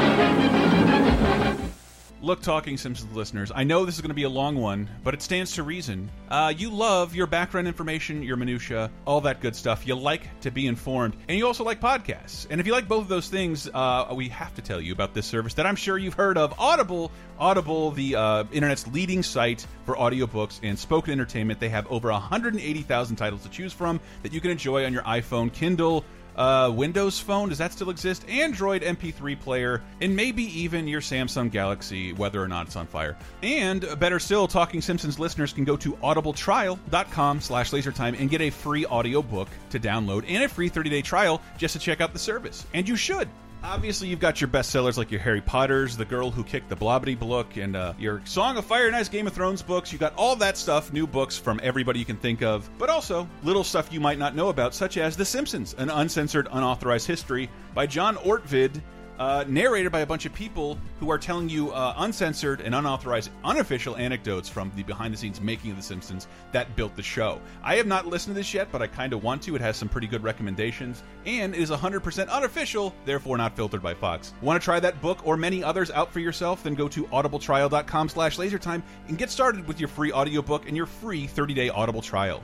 Look, Talking Simpsons listeners, I know this is going to be a long one, but it stands to reason. Uh, you love your background information, your minutia, all that good stuff. You like to be informed, and you also like podcasts. And if you like both of those things, uh, we have to tell you about this service that I'm sure you've heard of, Audible. Audible, the uh, internet's leading site for audiobooks and spoken entertainment. They have over one hundred eighty thousand titles to choose from that you can enjoy on your iPhone, Kindle, Uh, Windows Phone, does that still exist? Android M P three player, and maybe even your Samsung Galaxy, whether or not it's on fire. And uh, better still, Talking Simpsons listeners can go to audibletrial.com slash lasertime and get a free audiobook to download and a free thirty day trial just to check out the service. And you should. Obviously, you've got your bestsellers like your Harry Potters, The Girl Who Kicked the Blobbity book, and uh, your Song of Fire and Ice, Game of Thrones books. You got all that stuff, new books from everybody you can think of, but also little stuff you might not know about, such as The Simpsons, an uncensored, unauthorized history by John Ortved, uh, narrated by a bunch of people who are telling you uh, uncensored and unauthorized, unofficial anecdotes from the behind-the-scenes making of The Simpsons that built the show. I have not listened to this yet, but I kind of want to. It has some pretty good recommendations, and it is one hundred percent unofficial, therefore not filtered by Fox. Want to try that book or many others out for yourself? Then go to audibletrial.com slash lasertime and get started with your free audiobook and your free thirty day Audible trial.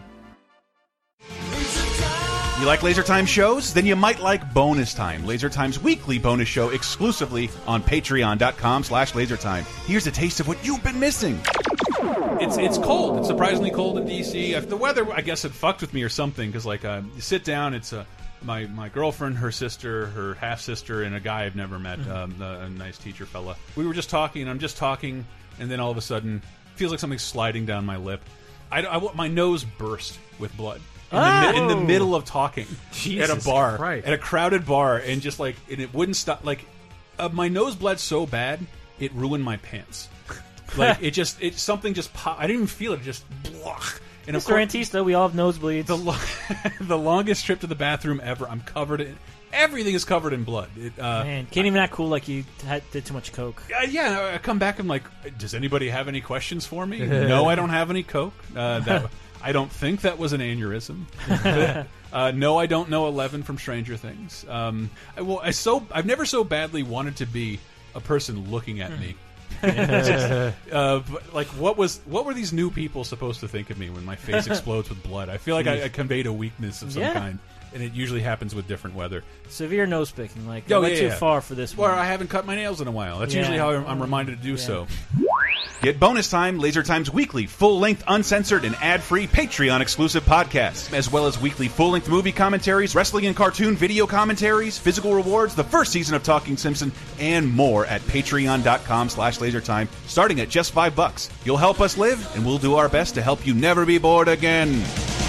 You like Laser Time shows? Then you might like Bonus Time, Laser Time's weekly bonus show exclusively on patreon.com slash lasertime. Here's a taste of what you've been missing. It's it's cold. It's surprisingly cold in D C. If the weather, I guess, it fucked with me or something, because like uh, you sit down, it's uh, my my girlfriend, her sister, her half sister, and a guy I've never met, um, a, a nice teacher fella. We were just talking, and I'm just talking, and then all of a sudden, it feels like something's sliding down my lip. I, I my nose burst with blood. In, Oh. the, mi- in the middle of talking Jesus at a bar, Christ. at a crowded bar, and just like, and it wouldn't stop. Like, uh, my nose bled so bad, it ruined my pants. Like, it just, it something just popped. I didn't even feel it. Just, blah. And of Mister Antista, we all have nosebleeds. The, lo the longest trip to the bathroom ever. I'm covered in, everything is covered in blood. It, uh, Man, can't even act cool like you had, did too much coke. Uh, yeah, I come back. I'm like, does anybody have any questions for me? No, I don't have any coke. Uh, that I don't think that was an aneurysm. uh, no, I don't know Eleven from Stranger Things. Um, I, well, I so I've never so badly wanted to be a person looking at me. uh, but, like, what was what were these new people supposed to think of me when my face explodes with blood? I feel like I, I conveyed a weakness of some Yeah. kind, and it usually happens with different weather. Severe nose picking, like Oh, I went yeah, too yeah. far for this Or one. I haven't cut my nails in a while. That's Yeah. usually how I'm, I'm reminded to do Yeah. so. Get Bonus Time, Laser Time's weekly, full-length, uncensored, and ad-free Patreon-exclusive podcasts, as well as weekly full-length movie commentaries, wrestling and cartoon video commentaries, physical rewards, the first season of Talking Simpson, and more at patreon.com slash lasertime, starting at just five bucks. You'll help us live, and we'll do our best to help you never be bored again.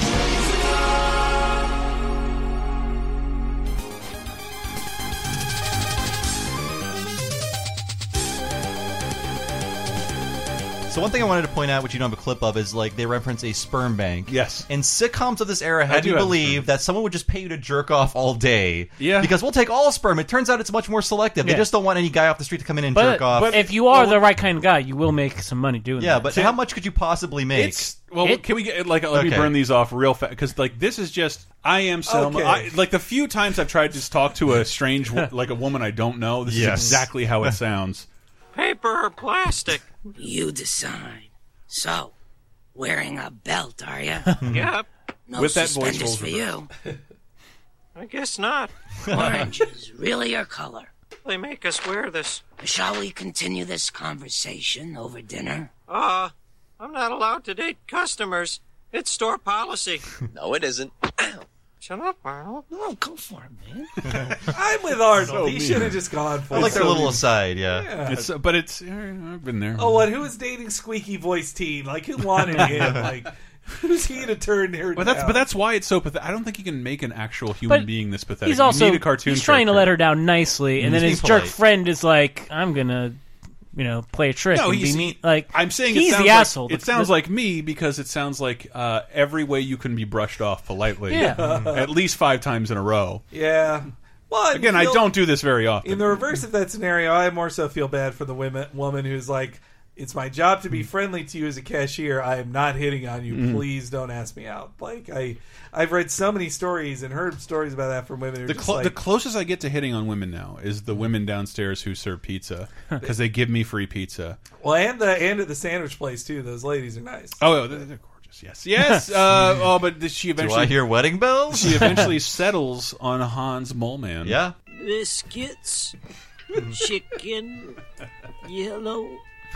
So one thing I wanted to point out, which you don't have a clip of, is like they reference a sperm bank. Yes. And sitcoms of this era I had do you have a believe that someone would just pay you to jerk off all day. Yeah. Because we'll take all sperm. It turns out it's much more selective. They Yeah. just don't want any guy off the street to come in and but, jerk off. but if you are the right kind of guy, you will make some money doing yeah, that. but how much could you possibly make? It's well. It- can we get like let me Okay. burn these off real fast because like this is just I am Selma. Okay. I, like the few times I've tried to just talk to a strange wo- like a woman I don't know. This Yes. is exactly how it sounds. Paper or plastic? You decide. So, wearing a belt, are you? Yep. No With that voice suspenders rolls for reversed. you. I guess not. Orange is really your color. They make us wear this. Shall we continue this conversation over dinner? Uh, I'm not allowed to date customers. It's store policy. No, it isn't. Shut up, Arnold. No, go for it, man. I'm with Arnold. So he mean. should have just gone for I it. like their so little mean. aside, yeah. Yeah. It's uh, but it's uh, I've been there. Oh, what? Who was dating squeaky voice teen? Like, who wanted him? Like, who's he to turn her But down? that's but that's why it's so pathetic. I don't think you can make an actual human But being this pathetic. he's also you need a cartoon. he's trying to character. let her down nicely, and He's then his being jerk polite. friend is like, "I'm gonna, you know, play a trick No, and be he's mean." Like, I'm saying he's it sounds the like, asshole. It The- sounds the- like me because it sounds like uh, every way you can be brushed off politely. Yeah. At least five times in a row. Yeah. Well, Again, I feel- don't do this very often. In the reverse of that scenario, I more so feel bad for the women, woman who's like, "It's my job to be friendly to you as a cashier. I am not hitting on you. Mhm. Please don't ask me out." Like I, I've read so many stories and heard stories about that from women who are The, just clo like, the closest I get to hitting on women now is the women downstairs who serve pizza because they give me free pizza. well, and the and at the sandwich place too. Those ladies are nice. Oh, they're, they're gorgeous. Yes, yes. uh, oh, but she Do eventually I hear wedding bells? she eventually settles on Hans Moleman. Yeah. Biscuits, chicken, yellow,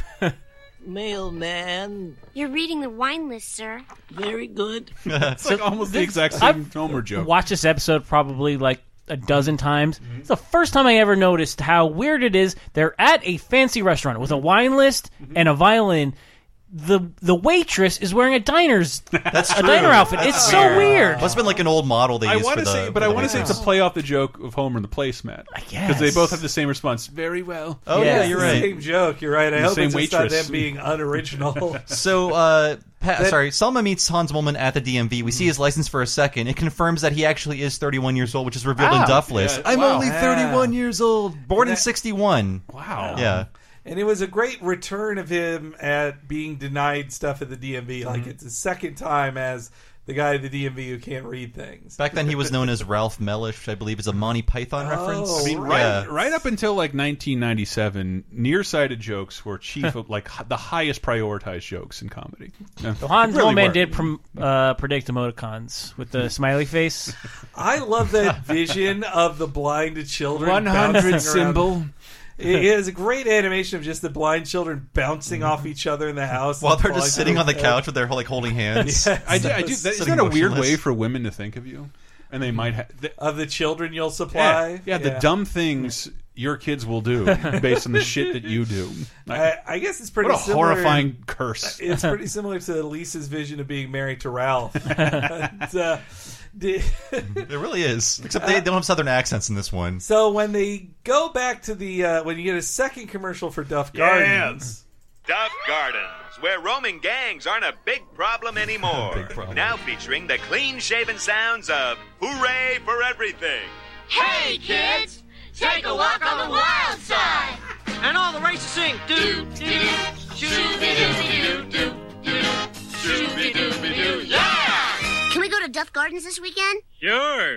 mailman. You're reading the wine list, sir. Very good. It's like almost the this- exact same I've Homer joke. Watched this episode probably like a dozen times. It's the first time I ever noticed how weird it is. They're at a fancy restaurant with a wine list and a violin. The the waitress is wearing a diner's That's a true. diner outfit. It's That's so weird. Must have been like an old model they I used want for to the. say, but for I the want to say it's a waitress. play off the joke of Homer and the placemat. I guess because they both have the same response. Very well. Oh Yeah. yeah, you're It's the right. same joke. You're right. I The hope same it's just not waitress. them being unoriginal. So, uh, Pat, That- sorry, Selma meets Hans Moleman at the D M V. We see his license for a second. It confirms that he actually is thirty-one years old, which is revealed Ah, in Duff List. yeah, I'm wow. only thirty-one years old, born in That- sixty-one. Wow. Yeah. And it was a great return of him at being denied stuff at the D M V. Like, it's his second time as the guy at the D M V who can't read things. Back then, he was known as Ralph Mellish, which I believe is a Monty Python Oh, reference. I mean, right. right, Yeah. right up until like nineteen ninety-seven, nearsighted jokes were chief of like h- the highest prioritized jokes in comedy. Yeah. So Hans Really Moleman were. did prom- uh, predict emoticons with the smiley face. I love that vision of the blind children. one hundred bouncing around. symbol. It is a great animation of just the blind children bouncing off each other in the house While they're falling just sitting on the through couch with their like holding hands. Yes. I do. I do. That, isn't Sitting that a weird motionless. way for women to think of you? And they might have. The, of the children you'll yeah, supply. yeah, the dumb things your kids will do based on the shit that you do. Like, I, I guess it's pretty what a similar. horrifying curse. It's pretty similar to Lisa's vision of being married to Ralph. And, uh, did- It really is. Except they don't have southern accents in this one. so when they go back to the uh, when you get a second commercial for Duff Gardens, Duff Gardens, where roaming gangs aren't a big problem anymore. Big problem. Now featuring the clean-shaven sounds of Hooray for Everything. Hey, kids, take a walk on the wild side. And all the racers sing do do shooby dooby doo doo doo shooby dooby doo. Yeah! Can we go to Duff Gardens this weekend? Sure.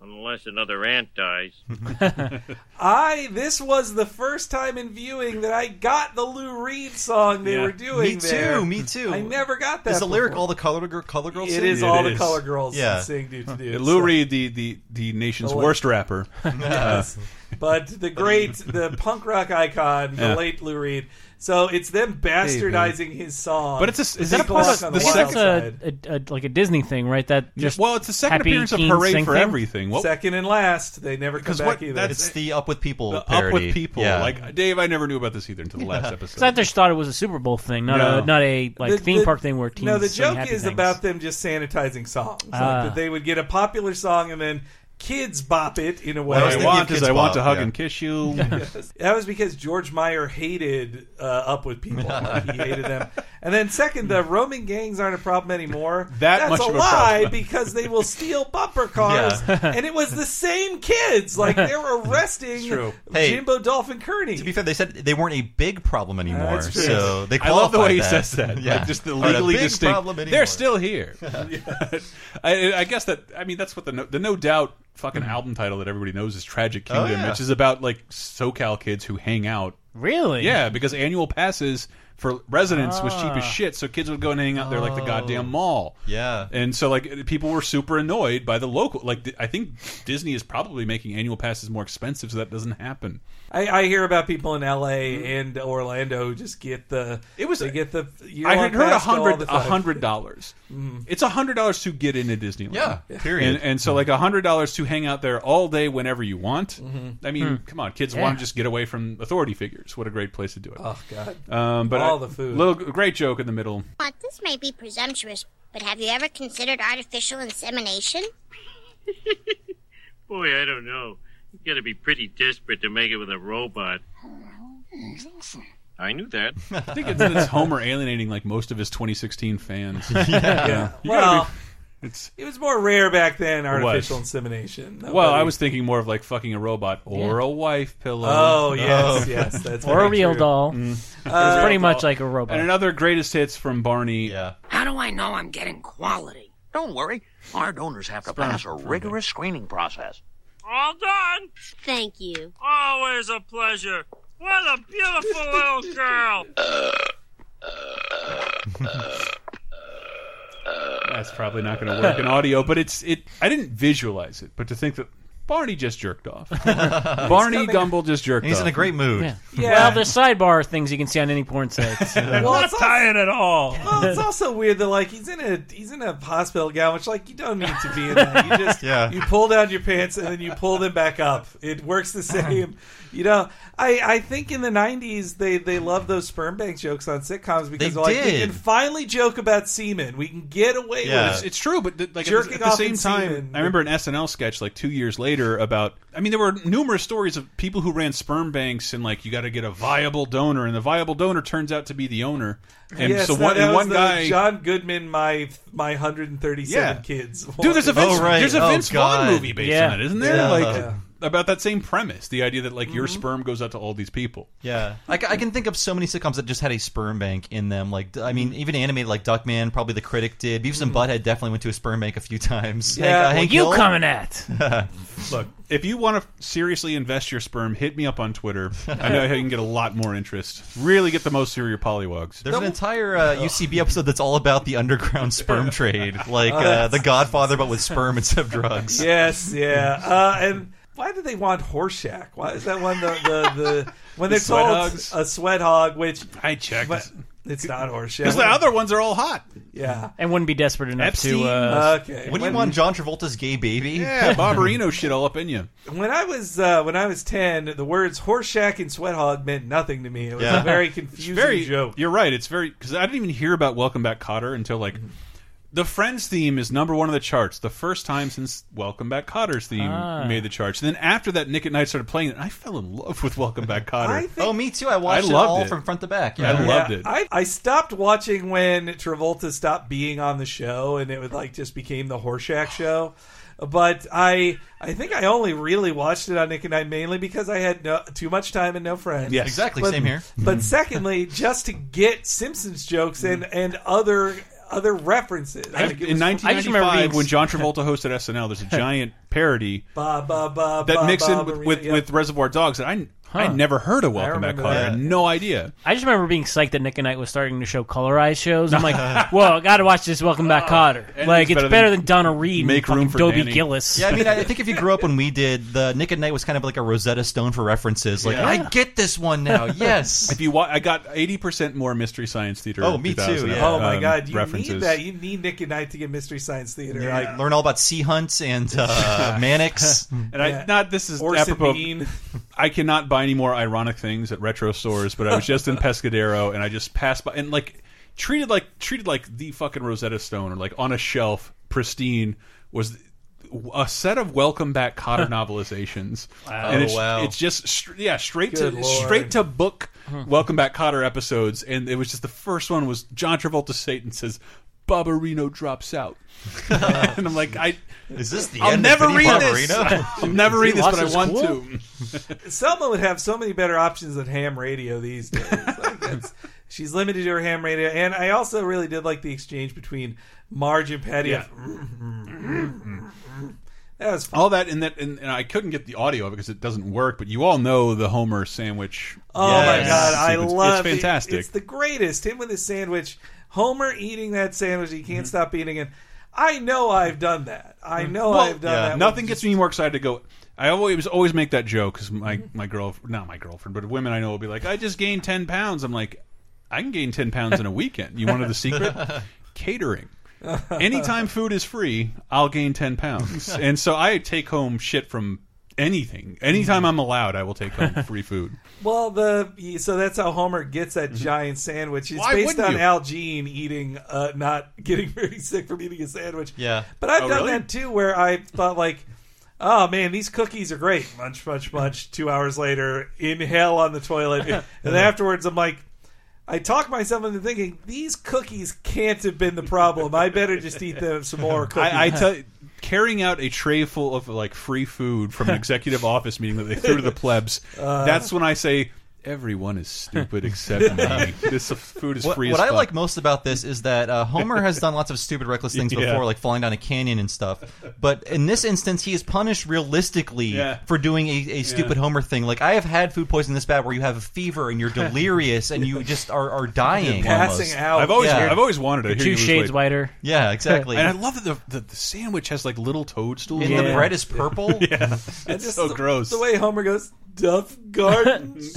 Unless another ant dies. I this was the first time in viewing that I got the Lou Reed song they Yeah. were doing. Me too, there. me too. I never got that. Is the lyric before. all the color, gir- color girls It sing? is It all is. the color girls Yeah. sing do to do. Yeah, Lou Reed, the, the, the nation's The- worst rapper. Yes. But the great, the punk rock icon, the Yeah. late Lou Reed. So it's them bastardizing his song. But it's a- is Is that a People part Walk of on the the Wild that's Side. a, a, a, like a Disney thing, right? That just well, it's the second happy appearance of teens Hooray sing for thing? Everything. What, Second and last, they never come 'Cause back what- either. that's- It's the Up with People the parody. Up with People. Yeah. Like Dave, I never knew about this either until the last episode. Because I just thought it was a Super Bowl thing, not No. a not a like The- theme the- park thing where teens No, the sing joke happy is things. about them just sanitizing songs. Like Ah. that they would get a popular song and then kids bop it in a way. What I want is Kids I want Bop, to hug yeah. and kiss you. Yes. That was because George Meyer hated uh, Up with People. He hated them. And then second, the roaming gangs aren't a problem anymore. That That's much a of a lie problem. because they will steal bumper cars. Yeah. And it was the same kids. Like they were arresting true. Hey, Jimbo Dolphin Kearney. To be fair, they said they weren't a big problem anymore, That's true. so they I love the way he qualified says that. Yeah. Like just the Aren't a legally big distinct. problem anymore. They're still here. I, I guess that. I mean, that's what the no, the No Doubt fucking album title that everybody knows is Tragic Oh, Kingdom, yeah. which is about like SoCal kids who hang out. Really? Yeah, because annual passes for residents was cheap as Ah. shit, so kids would go and hang out there like the goddamn mall. Yeah. And so like people were super annoyed by the local. Like I think Disney is probably making annual passes more expensive, so that doesn't happen. I, I hear about people in L A and Orlando who just get the. It was they get the. I had heard a pass, go all hundred the a time. hundred dollars. It's a hundred dollars to get into Disneyland. Yeah, period. And, and so like a hundred dollars to hang out there all day whenever you want. I mean, Hmm. come on, kids Yeah. want to just get away from authority figures. What a great place to do it. Oh God. Um, but All I- the food. Little great joke in the middle. But this may be presumptuous, but have you ever considered artificial insemination? Boy, I don't know. You gotta be pretty desperate to make it with a robot. I knew that. I think it's, it's Homer alienating like most of his twenty sixteen fans. Yeah. You gotta Well, be- it's it was more rare back then. Artificial was. insemination. well, Nobody- I was thinking more of like fucking a robot or a wife pillow. Oh yes, Oh. yes, that's or very a real true. doll. Mm. It's pretty much like a robot. And another greatest hits from Barney. Yeah. How do I know I'm getting quality? Don't worry. Our donors have to pass a rigorous screening process. All done. Thank you. Always a pleasure. What a beautiful little girl. That's probably not going to work in audio, but it's it. I didn't visualize it, but to think that Barney just jerked off. Barney Gumble just jerked He's off. in a great mood. Yeah. Yeah. Well, there's sidebar things you can see on any porn site. Well, it's also, Tired at all. well, it's also weird that like he's in a he's in a hospital gown, which like you don't need to be in that. You just Yeah. you pull down your pants and then you pull them back up. It works the same. You know, I, I think in the nineties they they love those sperm bank jokes on sitcoms because They like we did. can finally joke about semen. We can get away Yeah. with It's, it. it's true, but th- like Jerking at the, at the off same in time, semen. I remember an S N L sketch like two years later about. I mean, there were numerous stories of people who ran sperm banks and like you got to get a viable donor, and the viable donor turns out to be the owner. And yes, so no, one, that and was one the guy, John Goodman, my my one hundred thirty-seven Yeah. kids. dude, there's a Vince, Oh, right. there's a Oh, Vince God. Vaughn movie based Yeah. on it, isn't there? Yeah. Like Yeah. about that same premise, the idea that like your sperm goes out to all these people. Yeah, I, ca- I can think of so many sitcoms that just had a sperm bank in them. Like, I mean, even animated like Duckman, probably The Critic did. Beavis and Butthead definitely went to a sperm bank a few times. Yeah, Hank, uh, well, Hank you Hill? coming at? Look, if you want to seriously invest your sperm, hit me up on Twitter. I know how you can get a lot more interest. Really get the most of your pollywogs. There's an entire uh, U C B episode that's all about the underground sperm trade, like uh, The Godfather, but with sperm instead of drugs. Yes, yeah. Uh, and why do they want Horseshack? Why is that one the the, the when The they're sweat told hogs? a sweat hog, which I checked. but it's not Horseshack. Because the other ones are all hot. Yeah. And wouldn't be desperate enough Epstein. to. Uh, Okay. When do you want John Travolta's gay baby? Yeah, Barbarino shit all up in you. When I was uh, when I was ten, the words Horseshack and sweat hog meant nothing to me. It was Yeah. a very It's confusing very joke. You're right. It's very because I didn't even hear about Welcome Back, Kotter until like the Friends theme is number one on the charts. The first time since Welcome Back, Kotter's theme Ah. made the charts. And then after that, Nick at Night started playing it. And I fell in love with Welcome Back, Kotter. I think Oh, me too. I watched I it loved all it. from front to back. I Yeah. loved Yeah, it. I, I stopped watching when Travolta stopped being on the show, and it was like just became the Horseshack show. But I I think I only really watched it on Nick and Night mainly because I had no, too much time and no friends. Yes. Exactly. But- Same here. But secondly, just to get Simpsons jokes and and other other references. I, Like, it in was- nineteen ninety-five, when John Travolta hosted S N L, there's a giant parody Ba, ba, ba, that ba, mixed ba, in with, Marina, with, yeah. with Reservoir Dogs. And I I Huh. never heard of Welcome Back, remember Kotter. I that. had no idea. I just remember being psyched that Nick at Night was starting to show colorized shows. I'm like, well, I got to watch this Welcome Back, Kotter. And Like, it's it's better better than than Donna Reed Make and Room fucking for Dobie Danny. Gillis. Yeah, I mean, I think if you grew up when we did, the Nick at Night was kind of like a Rosetta Stone for references. Like, Yeah. I get this one now. Yes. If you wa- I got eighty percent more Mystery Science Theater. Oh, me too, two thousand, yeah. Oh my um, god, you references. need that. You need Nick at Night to get Mystery Science Theater. Yeah, I learn all about sea hunts and uh, Mannix. And I not this is Orson apropos. Bean. I cannot buy any more ironic things at retro stores, but I was just in Pescadero and I just passed by and like treated like treated like the fucking Rosetta Stone or like on a shelf, pristine was a set of Welcome Back Kotter novelizations. Wow. And Oh, it's, wow. it's just str yeah, straight Good to Lord. straight to book Welcome Back Kotter episodes, and it was just the first one was John Travolta Satan says Barbarino drops out. And I'm like, I Is this the I'll end never of Vinny read this. Barbarino? I'll never read this, Lost but I his want cool? to. Selma would have so many better options than ham radio these days. Like that's, she's limited to her ham radio, and I also really did like the exchange between Marge and Patty. Yeah. That was fun. All that and that, and, and I couldn't get the audio of it because it doesn't work. But you all know the Homer sandwich. Oh my Yes. god, I sequence. love It's fantastic. It. It's the greatest. Him with his sandwich, Homer eating that sandwich, he can't stop eating it. I know I've done that. I know Well, I've done yeah. that. Nothing with gets just- me more excited to go. I always always make that joke because my my girl, not my girlfriend, but women I know will be like, I just gained ten pounds. I'm like, I can gain ten pounds in a weekend. You wanted the secret? Catering. Anytime food is free, I'll gain ten pounds. And so I take home shit from anything. Anytime I'm allowed, I will take home free food. Well, the so that's how Homer gets that giant sandwich. It's Why based wouldn't on you? Al Jean eating, uh, not getting very sick from eating a sandwich. Yeah. But I've Oh, done really? that too, where I thought like, oh man, these cookies are great. Munch, munch, munch. Two hours later, inhale on the toilet, and then afterwards, I'm like. I talk myself into thinking these cookies can't have been the problem. I better just eat them some more cookies. I, I tell you, carrying out a tray full of like free food from an executive office meeting that they threw to the plebs. Uh, that's when I say everyone is stupid except me. This food is What, free. what as I fuck. like most about this is that uh, Homer has done lots of stupid, reckless things Yeah. before, like falling down a canyon and stuff. But in this instance, he is punished realistically Yeah. for doing a, a stupid Homer thing. Like, I have had food poisoning this bad where you have a fever and you're delirious and you just are, are dying. passing almost. out. I've always, Yeah. I've always wanted to hear Two you lose shades weight. whiter. Yeah, exactly. And I love that the, the, the sandwich has like little toadstools. and in the it. bread is purple. Yeah, I it's just- so the, gross. The way Homer goes, Duff Gardens,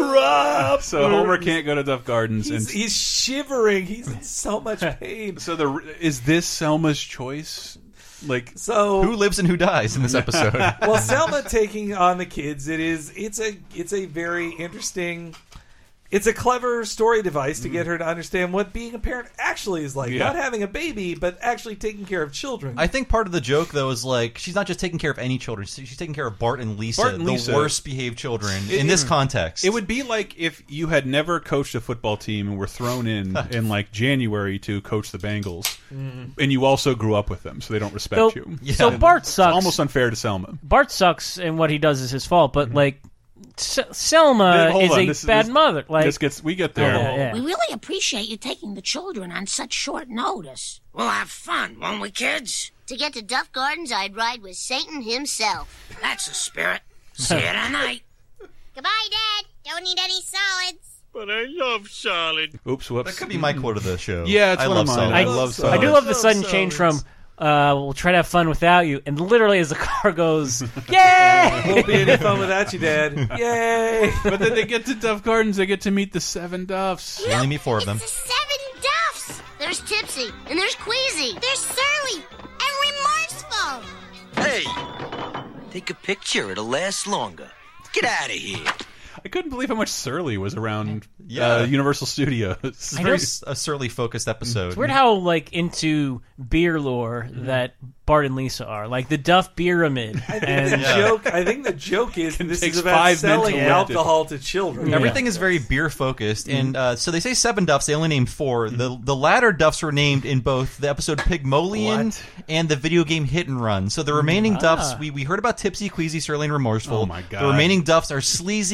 syrup. So Homer can't go to Duff Gardens, He's, and he's shivering. He's in so much pain. so the is this Selma's choice? Like, So Who lives and who dies in this episode? well, Selma taking on the kids. It is. It's a. It's a very interesting. It's a clever story device to get her to understand what being a parent actually is like. Yeah. Not having a baby, but actually taking care of children. I think part of the joke, though, is like she's not just taking care of any children; she's taking care of Bart and Lisa, Bart and the Lisa. worst behaved children It- in this it- context. it would be like if you had never coached a football team and were thrown in in like January to coach the Bengals, and you also grew up with them, so they don't respect So- you. so And Bart it's sucks. almost unfair to Selma. Bart sucks, and what he does is his fault. But like, S- Selma Hold is on, a this- bad this- mother. Like, this gets we get there. Yeah, yeah. We really appreciate you taking the children on such short notice. We'll have fun, won't we, kids? To get to Duff Gardens, I'd ride with Satan himself. That's the spirit. See you tonight. Goodbye, Dad. Don't need any solids. But I love solid. Oops, whoops. That could be my quote of the show. Yeah, it's I one love of mine. Solid. I I, love I solids. do love the So sudden change from solids. uh, "We'll try to have fun without you," and literally as the car goes, "Yay!" Won't be any fun without you, Dad. Yay! But then they get to Duff Gardens, they get to meet the seven Duffs. You only meet four of them. It's the seven Duffs. There's Tipsy, and there's Queasy. There's Surly, and Remorseful. Hey, take a picture. It'll last longer. Get out of here. I couldn't believe how much Surly was around Yeah. uh, Universal Studios. It's I very know- s- a surly focused episode. It's weird how like into beer lore that Bart and Lisa are, like the Duff Pyramid. I think And the joke. I think the joke is this takes is about five selling mental alcohol to children. Everything is very beer focused, and uh, so they say seven Duffs. They only named four. The the latter Duffs were named in both the episode Pygmalion What? and the video game Hit and Run. So the remaining Ah. Duffs, we, we heard about Tipsy, Queasy, Surly, and Remorseful. Oh my God. The remaining Duffs are Sleazy,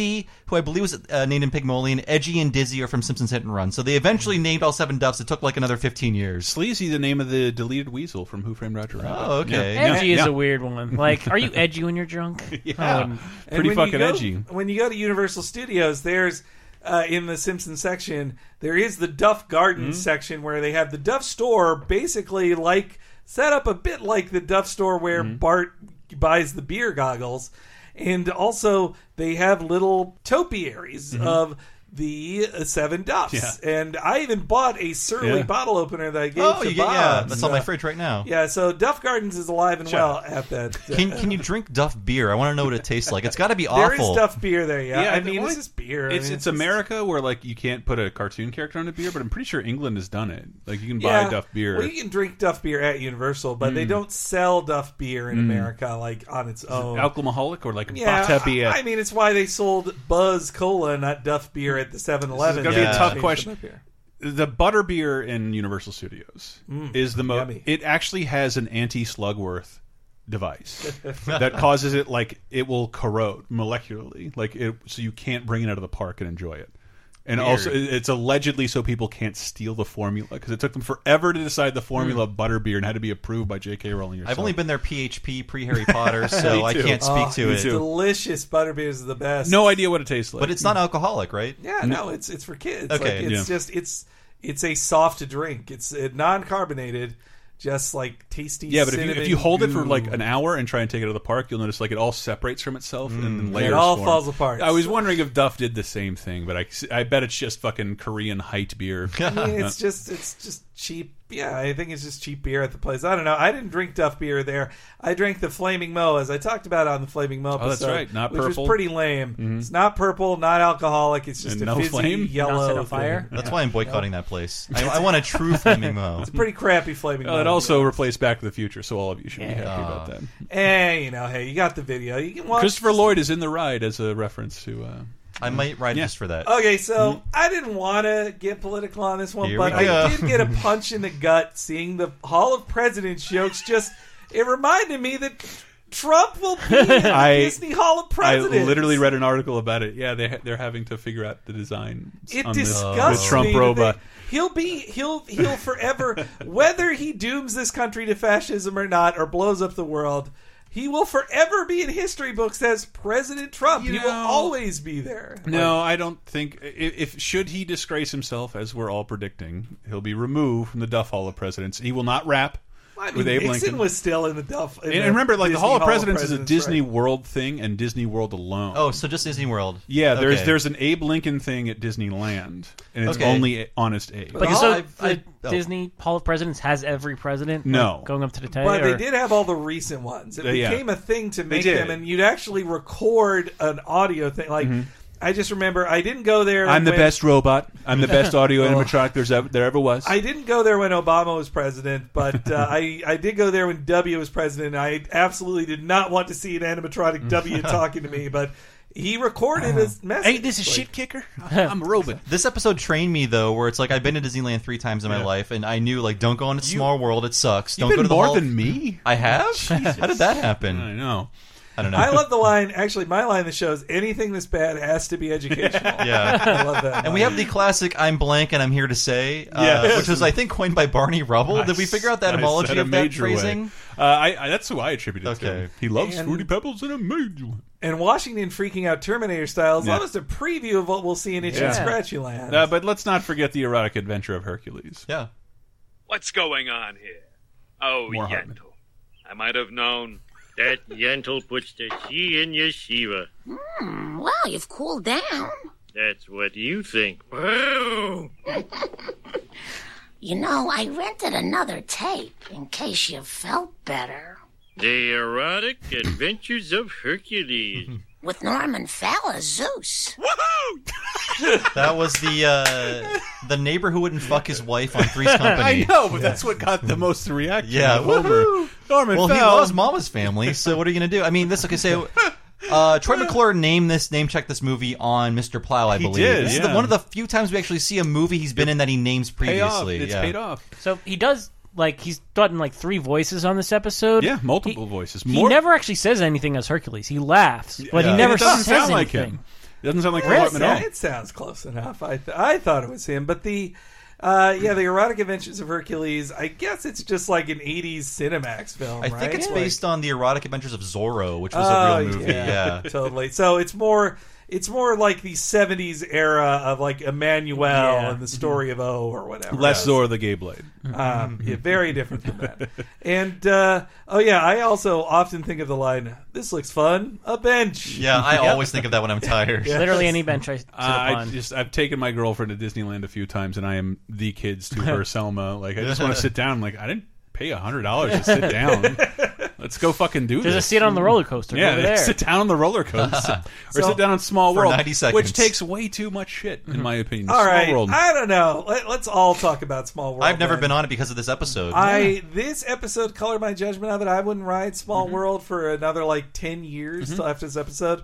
who I believe was uh, named in Pygmalion. Edgy and Dizzy are from Simpsons Hit and Run. So they eventually named all seven Duffs. It took like another fifteen years. Sleazy, the name of the deleted weasel from Who Framed Roger Rabbit. Oh, okay. Yeah. Edgy yeah. is yeah. a weird one. Like, are you edgy when you're drunk? Yeah. Um, Pretty And when fucking you go, edgy. When you go to Universal Studios, there's uh, in the Simpsons section, there is the Duff Garden Mm-hmm. section where they have the Duff store, basically like set up a bit like the Duff store where Mm-hmm. Bart buys the beer goggles, and also they have little topiaries Mm-hmm. of the uh, seven Duffs. Yeah. And I even bought a Surly Yeah. bottle opener that I gave Oh, to you get- Bob. yeah, that's on my Uh, fridge right now. Yeah, so Duff Gardens is alive and Shut well up. at that. Can can you drink Duff beer? I want to know what it tastes like. It's got to be There awful. is Duff beer there, yeah. I mean, well, it's just beer. I It's mean, it's just- America where like you can't put a cartoon character on a beer, but I'm pretty sure England has done it. Like you can buy Yeah. Duff beer. Well, you can drink Duff beer at Universal, but they Mm. don't sell Duff beer in Mm. America like on its own. Alcoholic or like yeah, Bata beer. I mean, it's why they sold Buzz Cola, not Duff beer, at the seven eleven. This is going to be a tough question. The butterbeer in Universal Studios Mm, is the most. yummy. It actually has an anti-Slugworth device that causes it like it will corrode molecularly, like it, so you can't bring it out of the park and enjoy it. And Weird. also, it- it's allegedly so people can't steal the formula because it took them forever to decide the formula of butterbeer and had to be approved by J K Rowling herself. I've only been there P H P pre Harry Potter, so I too. can't speak Oh, to it's it. delicious. Butterbeer is the best. No idea what it tastes like, But it's not alcoholic, right? Yeah, no, it's it's for kids. Okay. Like, it's Yeah. just it's it's a soft drink. It's uh, non-carbonated, just like tasty. Yeah, but if you, if cinnamon you hold it for goo. like an hour and try and take it to the park, you'll notice like it all separates from itself and then It layers all form. falls apart. I was wondering if Duff did the same thing, but I, I bet it's just fucking Korean height beer. I mean, it's just it's just cheap. Yeah, I think it's just cheap beer at the place. I don't know. I didn't drink Duff beer there. I drank the Flaming Moe, as I talked about on the Flaming Moe episode. Oh, that's right. Not which purple. was pretty lame. Mhm. It's not purple, not alcoholic. It's just And a no fizzy flame? yellow Not set thing. afire? That's why I'm boycotting that place. I, I want a true Flaming Moe. It's a pretty crappy Flaming Well, Moe. it also replaced Back to the Future, so all of you should be happy about that. Eh, you know, hey, you got the video. You can watch. Christopher Lloyd is in the ride as a reference to. Uh, I might ride just for that. Okay, so I didn't want to get political on this one, Here but we go. I did get a punch in the gut seeing the Hall of Presidents jokes. Just it reminded me that Trump will be in the I- Disney Hall of I Presidents. literally read an article about it. Yeah, they they're having to figure out the design. It on the, disgusts the Trump me that robot. they- He'll be he'll he'll forever whether he dooms this country to fascism or not or blows up the world. He will forever be in history books as President Trump. You he will know- always be there. No, I don't think. If, if should he disgrace himself, as we're all predicting, he'll be removed from the Duff Hall of Presidents. He will not rap I mean, with Abe Nixon Lincoln. was still in the Duff. in and, the and remember, like the Disney Hall of Presidents, Presidents, is a Disney right? World thing and Disney World alone. Oh, so just Disney World. Yeah, there's Okay. there's an Abe Lincoln thing at Disneyland, and it's Okay. only Honest Abe. But so I've- the I- oh. Disney Hall of Presidents has every president No. like, going up to the today? But or- they did have all the recent ones. It Uh, yeah. became a thing to make did. them, and you'd actually record an audio thing. Like I just remember, I didn't go there. Mm-hmm. I'm the when- best robot. I'm the best audio Oh. animatronic there's ever, there ever was. I didn't go there when Obama was president, but uh, I I did go there when W was president. I absolutely did not want to see an animatronic W talking to me, but he recorded his message. Ain't this a Like, shit kicker? I'm a robot. This episode trained me though, where it's like I've been to Disneyland three times in my Yeah. life, and I knew like don't go into Small World, it sucks. You've Don't go been to the more Hall of- than me. I have. How did that happen? I know. I don't know. I love the line. Actually, my line that shows anything this bad has to be educational. Yeah. I love that. And we have the classic "I'm blank and I'm here to say," uh, Yes. which was I think coined by Barney Rubble. Did we figure out the I etymology said a of that major way. phrasing? Uh, I, I, that's who I attribute it to. Okay. He loves And- Fruity Pebbles in a major way. And Washington freaking out Terminator style is Yeah. almost a preview of what we'll see in Itchy Yeah. and Scratchy Land. Uh, but let's not forget the erotic adventure of Hercules. Yeah. What's going on here? Oh, More Hartman. Yentl. I might have known. That Yentl puts the she in yeshiva. Hmm, well, you've cooled down. That's what you think. You know, I rented another tape in case you felt better. The erotic adventures of Hercules. With Norman Fell as Zeus. That was the uh, the neighbor who wouldn't fuck his wife on Three's Company. I know, but that's what got the most reaction. Yeah, with Homer. Norman well, Fell. he loves Mama's Family, so what are you gonna do? I mean, this okay. So, uh, Troy McClure named this name checked this movie on Mister Plow, I He believe. did, This is yeah. the, one of the few times we actually see a movie he's been in that he names Pay off. previously. It's yeah. paid off. So he does like he's gotten like three voices on this episode. Yeah, multiple voices. He More- never actually says anything as Hercules. He laughs, but Yeah. he never It doesn't says sound like anything. him. doesn't sound like Yes, Phil Hartman at all. It sounds close enough. I th- I thought it was him, but the uh, yeah, the Erotic Adventures of Hercules. I guess it's just like an eighties Cinemax film. I right? think it's Like- based on the Erotic Adventures of Zorro, which was Oh, a real movie. yeah, Yeah, totally. So it's more. It's more like the seventies era of like Emmanuel Yeah. and the story of O or whatever. Less Yes. Zora the Gay Blade. Um, yeah, very different from that. And uh, oh yeah, I also often think of the line, "This looks fun, a bench." yeah. I Yep. always think of that when I'm tired. Yeah. Literally any bench I sit Uh, I upon. just I've taken my girlfriend to Disneyland a few times, and I am the kids to her Selma. Like I just want to sit down. I'm like I didn't pay a hundred dollars to sit down. Let's go fucking do There's this. a seat on the roller coaster. Yeah, over there. sit down on the roller coaster, or So- sit down on Small For World, ninety seconds. which takes way too much shit, in my opinion. All Small right, World. I don't know. Let, let's all talk about Small World. I've never then. been on it because of this episode. I this episode colored my judgment of it. I wouldn't ride Small Mm-hmm. World for another like ten years till after this episode.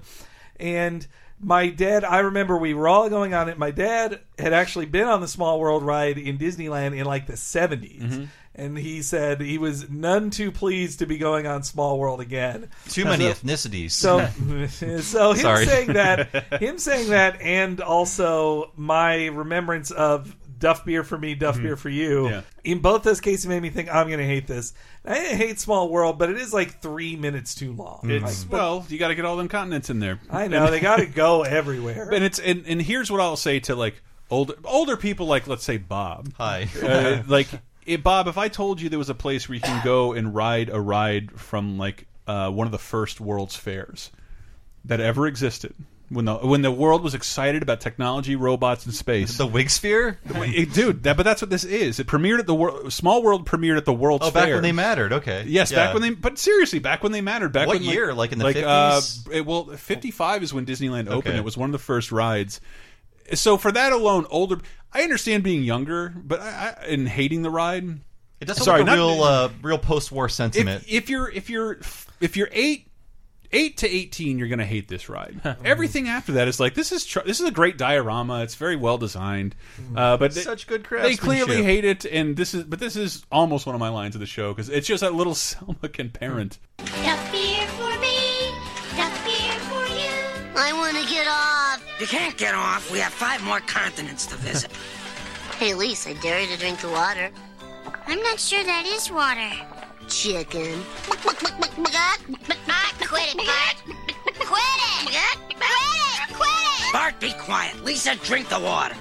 And my dad, I remember we were all going on it. My dad had actually been on the Small World ride in Disneyland in like the seventies. Mm-hmm. And he said he was none too pleased to be going on Small World again. Too many So- ethnicities. So, so him Sorry. saying that, him saying that, and also my remembrance of Duff Beer for me, Duff Beer for you. Yeah. In both those cases, made me think I'm going to hate this. I didn't hate Small World, but it is like three minutes too long. It's Like, well, you got to get all them continents in there. I know they got to go everywhere. And it's and, and here's what I'll say to like older older people, like let's say Bob. Hi. uh, like it, Bob, if I told you there was a place where you can go and ride a ride from like uh, one of the first World's Fairs that ever existed, when the when the world was excited about technology, robots, and space, the Wig Sphere, It- dude. That, but that's what this is. It premiered at the Wor Small World premiered at the World's Oh, Fair. back when they mattered. Okay. Yes, Yeah. back when they. But seriously, back when they mattered. Back What when, year? Like in the like, uh, fifties? it- well, fifty-five is when Disneyland opened. Okay. It was one of the first rides. So for that alone, older. I understand being younger, but I, I, and hating the ride. It does feel Sorry, like a not- real, uh, real post-war sentiment. If, if you're if you're if you're eight. Eight to eighteen, you're going to hate this ride. Everything after that is like this is tr this is a great diorama. It's very well designed, uh, but they- Such good They craftsmanship. clearly hate it, and this is but this is almost one of my lines of the show because it's just that little Selma can parent. Duff beer for me, duff beer for you. I want to get off. You can't get off. We have five more continents to visit. Hey, Lise, I dare you to drink the water. I'm not sure that is water. Chicken. Quit it, Bart. Quit it. Quit it. Quit it. Bart, be quiet. Lisa, drink the water.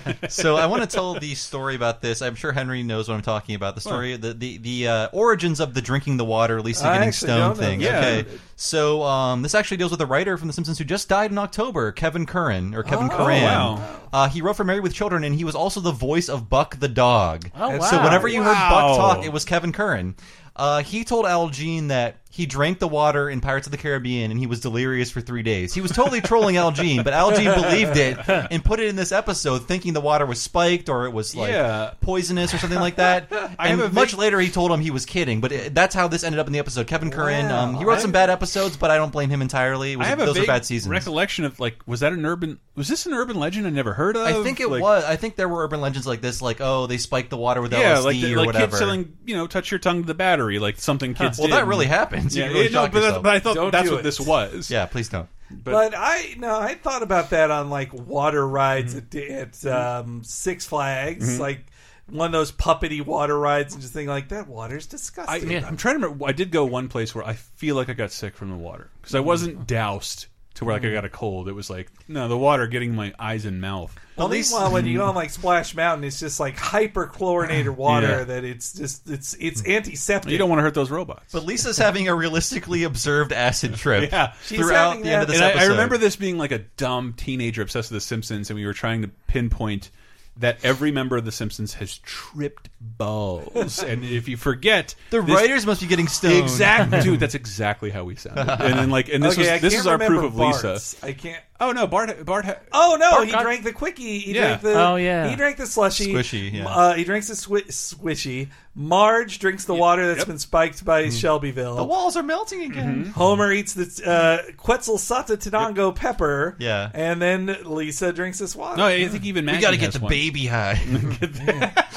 So I want to tell the story about this. I'm sure Henry knows what I'm talking about. The story, the the, the uh, origins of the drinking the water, Lisa I getting actually stoned don't know thing. that. Okay, so um, this actually deals with a writer from The Simpsons who just died in October, Kevin Curran or Kevin Oh, Curran. wow. Uh, he wrote for Married with Children, and he was also the voice of Buck the dog. Oh, So wow. whenever you heard Wow. Buck talk, it was Kevin Curran. Uh, he told Al Jean that he drank the water in Pirates of the Caribbean and he was delirious for three days. He was totally trolling Al Jean, but Al Jean believed it and put it in this episode thinking the water was spiked or it was like Yeah. poisonous or something like that. I and have a much vague- later he told him he was kidding, but it, that's how this ended up in the episode. Kevin Curran, Wow. um, he wrote I- some bad episodes, but I don't blame him entirely. It was, I have a those vague are bad seasons. recollection of like was that an urban was this an urban legend I never heard of? I think it Like- was. I think there were urban legends like this, like, oh, they spiked the water with Yeah, L S D like the, or like whatever. kids selling, you know, touch your tongue to the battery, like something kids Well, did. that really happens. You Yeah, can really it- no, shock but, that's, yourself. but I thought Don't that's do what it. this was. Yeah, please don't. But, I no, I thought about that on like water rides at, at um, Six Flags, Mm-hmm. like one of those puppety water rides, and just thinking like that water's I, disgusting. I'm trying to remember. I did go one place where I feel like I got sick from the water because I wasn't doused to where like I got a cold. It was like no, the water getting my eyes and mouth. Well, at least when you go on like Splash Mountain, it's just like hyper chlorinated water Yeah. that it's just it's it's antiseptic. You don't want to hurt those robots. But Lisa's having a realistically observed acid trip Yeah. She's throughout having the end of that- this and I, episode. I remember this being like a dumb teenager obsessed with The Simpsons, and we were trying to pinpoint that every member of The Simpsons has tripped balls. And if you forget, the this- writers must be getting stoned. Exactly, dude. That's exactly how we sounded. And then like, and this Okay, I was this can't is our proof remember of Bart's. Lisa. I can't. Oh no, Bart. Bart. Ha Oh no, Bart he got- drank the quickie. He Yeah. drank the. Oh, yeah. He drank the slushy. Squishy, yeah. Uh, he drinks the swi squishy. Marge drinks the water that's Yep. been spiked by the Shelbyville. walls are melting again. Homer eats the uh, Quetzal Sata Tenango pepper. Yeah. And then Lisa drinks this water. No, I think even Maggie We got to get has the one. baby high. And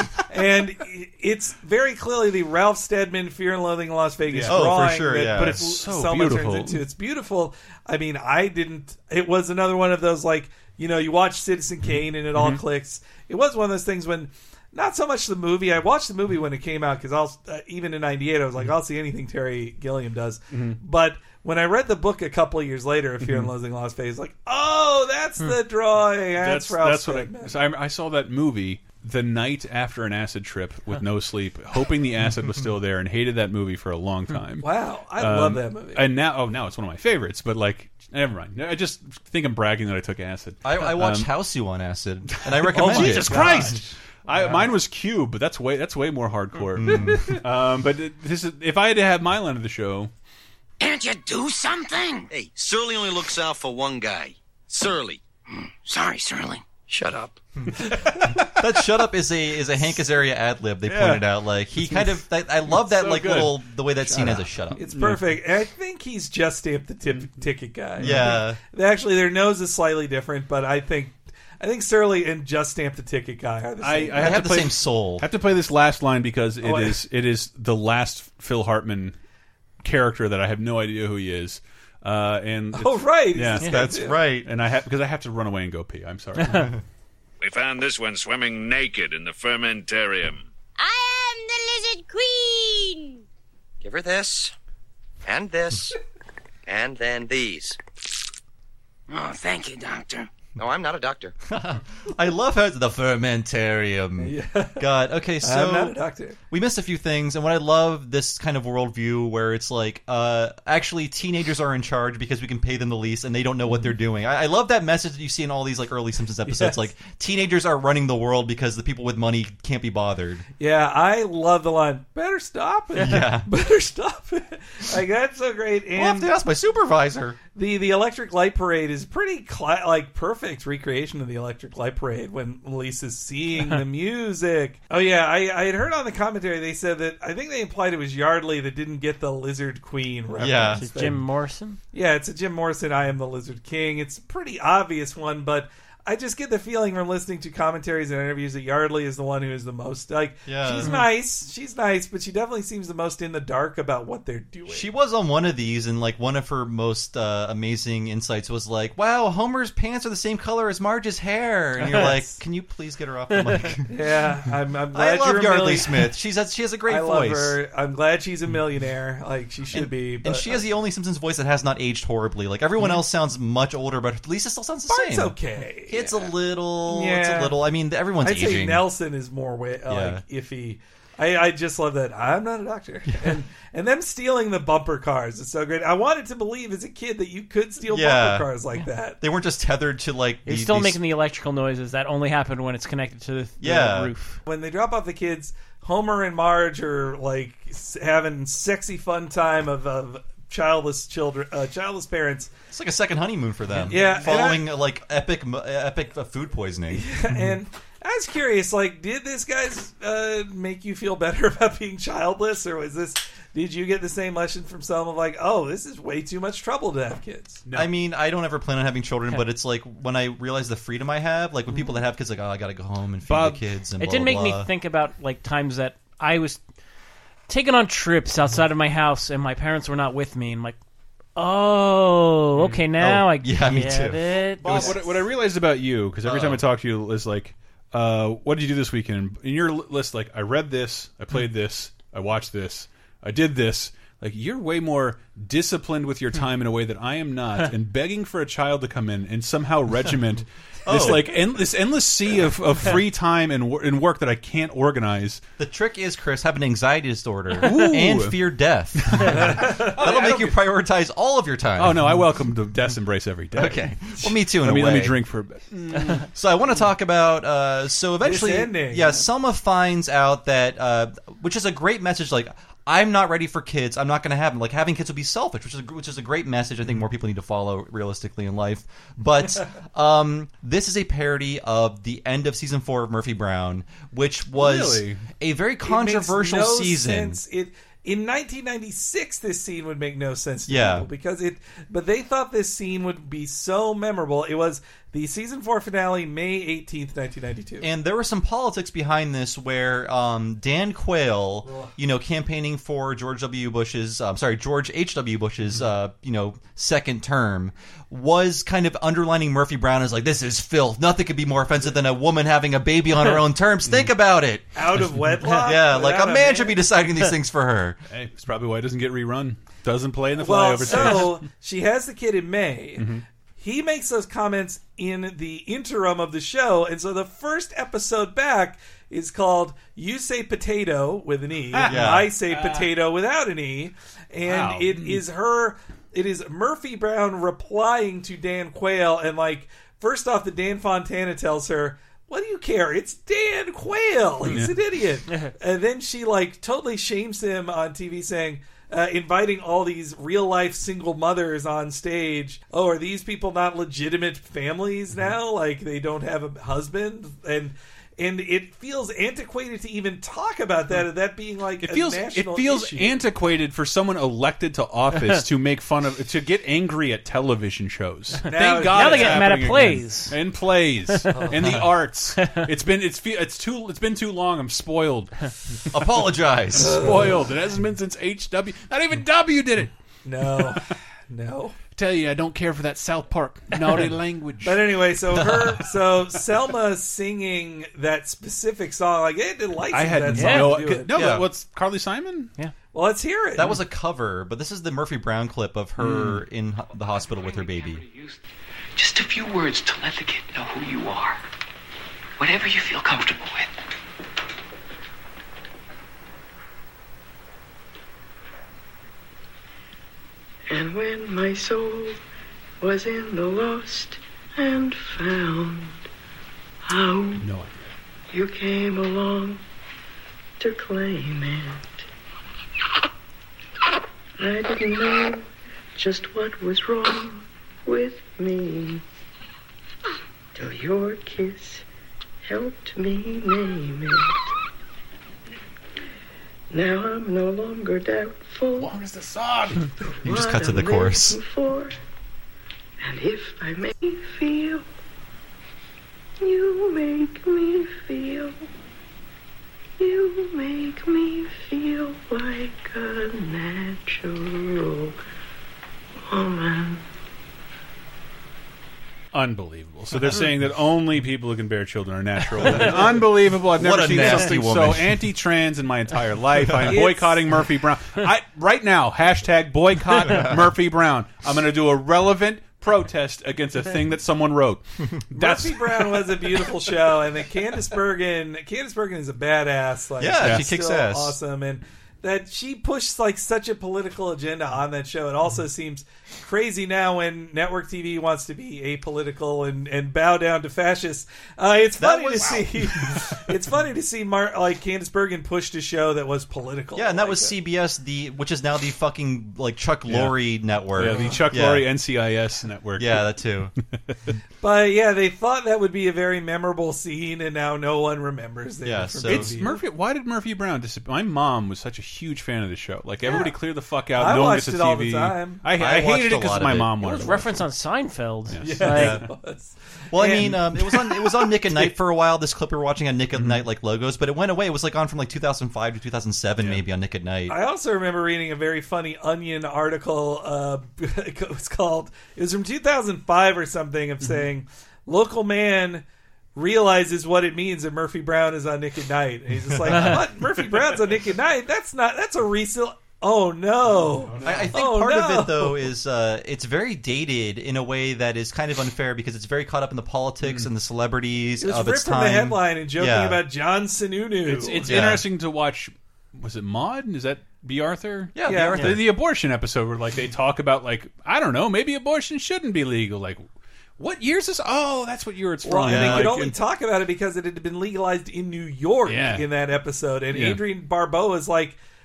and it's very clearly the Ralph Steadman Fear and Loathing in Las Vegas Yeah. Oh, for drawing sure, that, yeah. but It's it's so Selma beautiful. turns into. It's beautiful. I mean, I didn't. It was another one of those, like, you know, you watch Citizen Kane and it all Mhm. clicks. It was one of those things when. Not so much the movie. I watched the movie when it came out because I'll uh, even in ninety-eight I was like, I'll see anything Terry Gilliam does. Mhm. But when I read the book a couple of years later, Fear and Mhm. Loathing in Las Vegas, like, oh, that's the drawing. That's, That's Ralph that's what Steadman. I, so I. I saw that movie the night after an acid trip with no sleep, hoping the acid was still there, and hated that movie for a long time. Wow, I Um, love that movie. And now, oh, now it's one of my favorites. But like, never mind. I just think I'm bragging that I took acid. I, I watched Um, House You on acid, and I recommend oh, it. Jesus Christ! I, mine was Cube, but that's way that's way more hardcore. um, but this is if I had to have my line of the show. Can't you do something? Hey, Surly only looks out for one guy. Surly. Sorry, Surly. Shut up. That "shut up" is a is a Hank Azaria ad lib. They Yeah. pointed out, like he kind of. I, I love that So like good. little the way that Shut scene up. has a "shut up." It's perfect. And I think he's just stamped the tip, ticket guy. Yeah. I think- Actually, their nose is slightly different, but I think I think Surly and just stamped the ticket guy are the I, same. I have, to play, have to play this last line because it Oh, I- is it is the last Phil Hartman character that I have no idea who he is. Uh, and Oh, right. yeah, Yeah, that's yeah. right. And I have because I have to run away and go pee. I'm sorry. We found this one swimming naked in the fermentarium. I am the Lizard Queen. Give her this, and this, and then these. Oh, thank you, Doctor. No, I'm not a doctor. I love how it's the fermentarium. God. Okay, so I'm not a doctor. we missed a few things, and what I love this kind of worldview where it's like, uh, actually teenagers are in charge because we can pay them the least, and they don't know what they're doing. I, I love that message that you see in all these like early Simpsons episodes. Yes. Like teenagers are running the world because the people with money can't be bothered. Yeah, I love the line. Better stop it. Yeah. Better stop it. Like that's so great. And Well, I have to ask my supervisor. The the Electric Light Parade is pretty cla- like perfect recreation of the Electric Light Parade when Lisa's seeing the music. Oh yeah, I, I had heard on the commentary they said that I think they implied it was Yardley that didn't get the Lizard Queen reference. Yeah. Is it Jim Morrison? Yeah, it's a Jim Morrison. I am the Lizard King. It's a pretty obvious one, but I just get the feeling from listening to commentaries and interviews that Yardley is the one who is the most like. Yeah. She's Mhm. nice. She's nice, but she definitely seems the most in the dark about what they're doing. She was on one of these, and like one of her most uh, amazing insights was like, "Wow, Homer's pants are the same color as Marge's hair," and you're like, "Can you please get her off the mic?" Yeah, I'm, I'm I glad love you're a Yardley million- Smith. She's a, she has a great I voice. love her. I'm glad she's a millionaire, like she should and, be. But and she has the only Simpsons voice that has not aged horribly. Like everyone Mhm. else sounds much older, but Lisa still sounds the Bart's same. okay. It's a little. Yeah. It's a little. I mean, everyone's I'd aging. say Nelson is more wa- uh, like iffy. I, I just love that. I'm not a doctor, and and them stealing the bumper cars is so great. I wanted to believe as a kid that you could steal Yeah. bumper cars like that. They weren't just tethered to like. It's the- still these- making the electrical noises that only happen when it's connected to the, the Yeah. roof. When they drop off the kids, Homer and Marge are like s- having sexy fun time of, of childless children, uh, childless parents. It's like a second honeymoon for them. Yeah, and following like epic, mo- epic uh, food poisoning. and I was curious, like, did this guys uh, make you feel better about being childless, or was this? Did you get the same lesson from some of like, oh, this is way too much trouble to have kids? I mean, I don't ever plan on having children, but it's like when I realize the freedom I have, like when people that have kids, like, oh, I got to go home and feed Bob, the kids. And it blah, did make blah, me blah. think about like times that I was taken on trips outside of my house and my parents were not with me, and I'm like, oh, okay, now Oh, I yeah, me get too. it. Bob, what, I- what I realized about you, because every time I Uh-oh. talk to you, is like, uh, what did you do this weekend? In your li- list, like, I read this, I played this, I watched this, I did this. Like, you're way more disciplined with your time in a way that I am not, and begging for a child to come in and somehow regiment this Oh. like en this endless sea of, of free time and, wor and work that I can't organize. The trick is, Chris, have an anxiety disorder Ooh. and fear death. That'll make you prioritize all of your time. Oh no, I welcome the death's embrace every day. Okay, well, me too. In let a me way. let me drink for a bit. So I want to talk about. Uh, so eventually, This ending. yeah, Selma finds out that, uh, which is a great message. Like, I'm not ready for kids. I'm not going to have them. Like, having kids would be selfish, which is a, which is a great message. I think more people need to follow realistically in life. But um, this is a parody of the end of season four of Murphy Brown, which was Really? a very It makes controversial no season. sense. It in nineteen ninety-six, this scene would make no sense to Yeah. people because it. But they thought this scene would be so memorable. It was The season four finale, May eighteenth, nineteen ninety-two. And there was some politics behind this where um, Dan Quayle, you know, campaigning for George W. Bush's, um, sorry, George H W. Bush's, uh, you know, second term, was kind of underlining Murphy Brown as like, this is filth. Nothing could be more offensive than a woman having a baby on her own terms. Think about it. Out of wedlock? Yeah, like a Without man, a man? should be deciding these things for her. Hey, that's probably why it doesn't get rerun. Doesn't play in the Well, flyover. so she has the kid in May. Mm-hmm. He makes those comments in the interim of the show, and so the first episode back is called "You Say Potato" with an E, Yeah. I say potato without an E, and Wow. it is her. It is Murphy Brown replying to Dan Quayle, and like first off, the Dan Fontana tells her, "What do you care? It's Dan Quayle. He's an idiot." And then she like totally shames him on T V, saying. Uh, inviting all these real-life single mothers on stage. Oh, are these people not legitimate families now? Like, they don't have a husband? And and it feels antiquated to even talk about that, and that being like It a feels it national feels issue. antiquated for someone elected to office to make fun of to get angry at television shows. Now- Thank God now they it's get mad at happening plays. again. and plays and the arts. It's been it's fe- it's too it's been too long. I'm spoiled. Apologize. Spoiled. It hasn't been since H W. Not even W did it. No. No. Tell you, I don't care for that South Park naughty language. But anyway, so her, so Selma singing that specific song, like, it delights I in had that song no, to do it. no. Yeah. But what's Carly Simon? Yeah. Well, let's hear it. That was a cover, but this is the Murphy Brown clip of her in ho- the hospital with her baby. Just a few words to let the kid know who you are. Whatever you feel comfortable with. And when my soul was in the lost and found, how No. you came along to claim it. I didn't know just what was wrong with me till your kiss helped me name it. Now I'm no longer doubtful. Long as the song. You just cut to the chorus. For, and if I make you feel, you make me feel, you make me feel like a natural woman. Unbelievable. So they're saying that only people who can bear children are natural. Unbelievable. I've never What a seen nasty something woman. so anti-trans in my entire life. I am It's- boycotting Murphy Brown. I right now, hashtag boycott Murphy Brown. I'm going to do a relevant protest against a thing that someone wrote. That's Murphy Brown was a beautiful show, and then Candice Bergen. Candice Bergen is a badass. Like, Yeah, she's she kicks still ass. Awesome, and that she pushed like such a political agenda on that show. It also seems crazy now when network T V wants to be apolitical and, and bow down to fascists. Uh, it's That funny was- to see. It's funny to see Mar- like Candice Bergen pushed a show that was political. Yeah, and that like was that. C B S, the which is now the fucking like Chuck Lorre network. yeah, the Chuck Yeah. Lorre N C I S network. Yeah, that too. But yeah, they thought that would be a very memorable scene, and now no one remembers it. Yeah, from so- It's T V. Murphy. Why did Murphy Brown disappear? My mom was such a huge fan of the show. Like everybody, clear the fuck out. I no one watched gets a it all T V. the time. I, I, I watched hated a it because lot my of it. mom It wanted was to watch reference on Seinfeld. Yes. Yeah, Like, it was. Well, I And- mean, um, it was on it was on Nick at Night for a while. This clip we were watching on Nick at Night like logos, but it went away. It was like on from like two thousand five to two thousand seven, maybe on Nick at Night. I also remember reading a very funny Onion article. Uh, it was called. It was from two thousand five or something, of saying local man realizes what it means that Murphy Brown is on Nick at Night. And he's just like, "What? Murphy Brown's on Nick at Night? That's not. That's a recent." Oh no! I, I think Oh, part no. of it though is uh, it's very dated in a way that is kind of unfair because it's very caught up in the politics and the celebrities It was of ripped its from time. the headline and joking Yeah. about John Sununu. It's it's Yeah. interesting to watch. Was it Maude? Is that B. Arthur? Yeah, B. Yeah. Arthur. The, the abortion episode where like they talk about like I don't know, maybe abortion shouldn't be legal. Like what year's this? Oh, that's what year it's Well, from. and they Like, could only and- talk about it because it had been legalized in New York Yeah. in that episode. And Yeah. Adrienne Barbeau is like,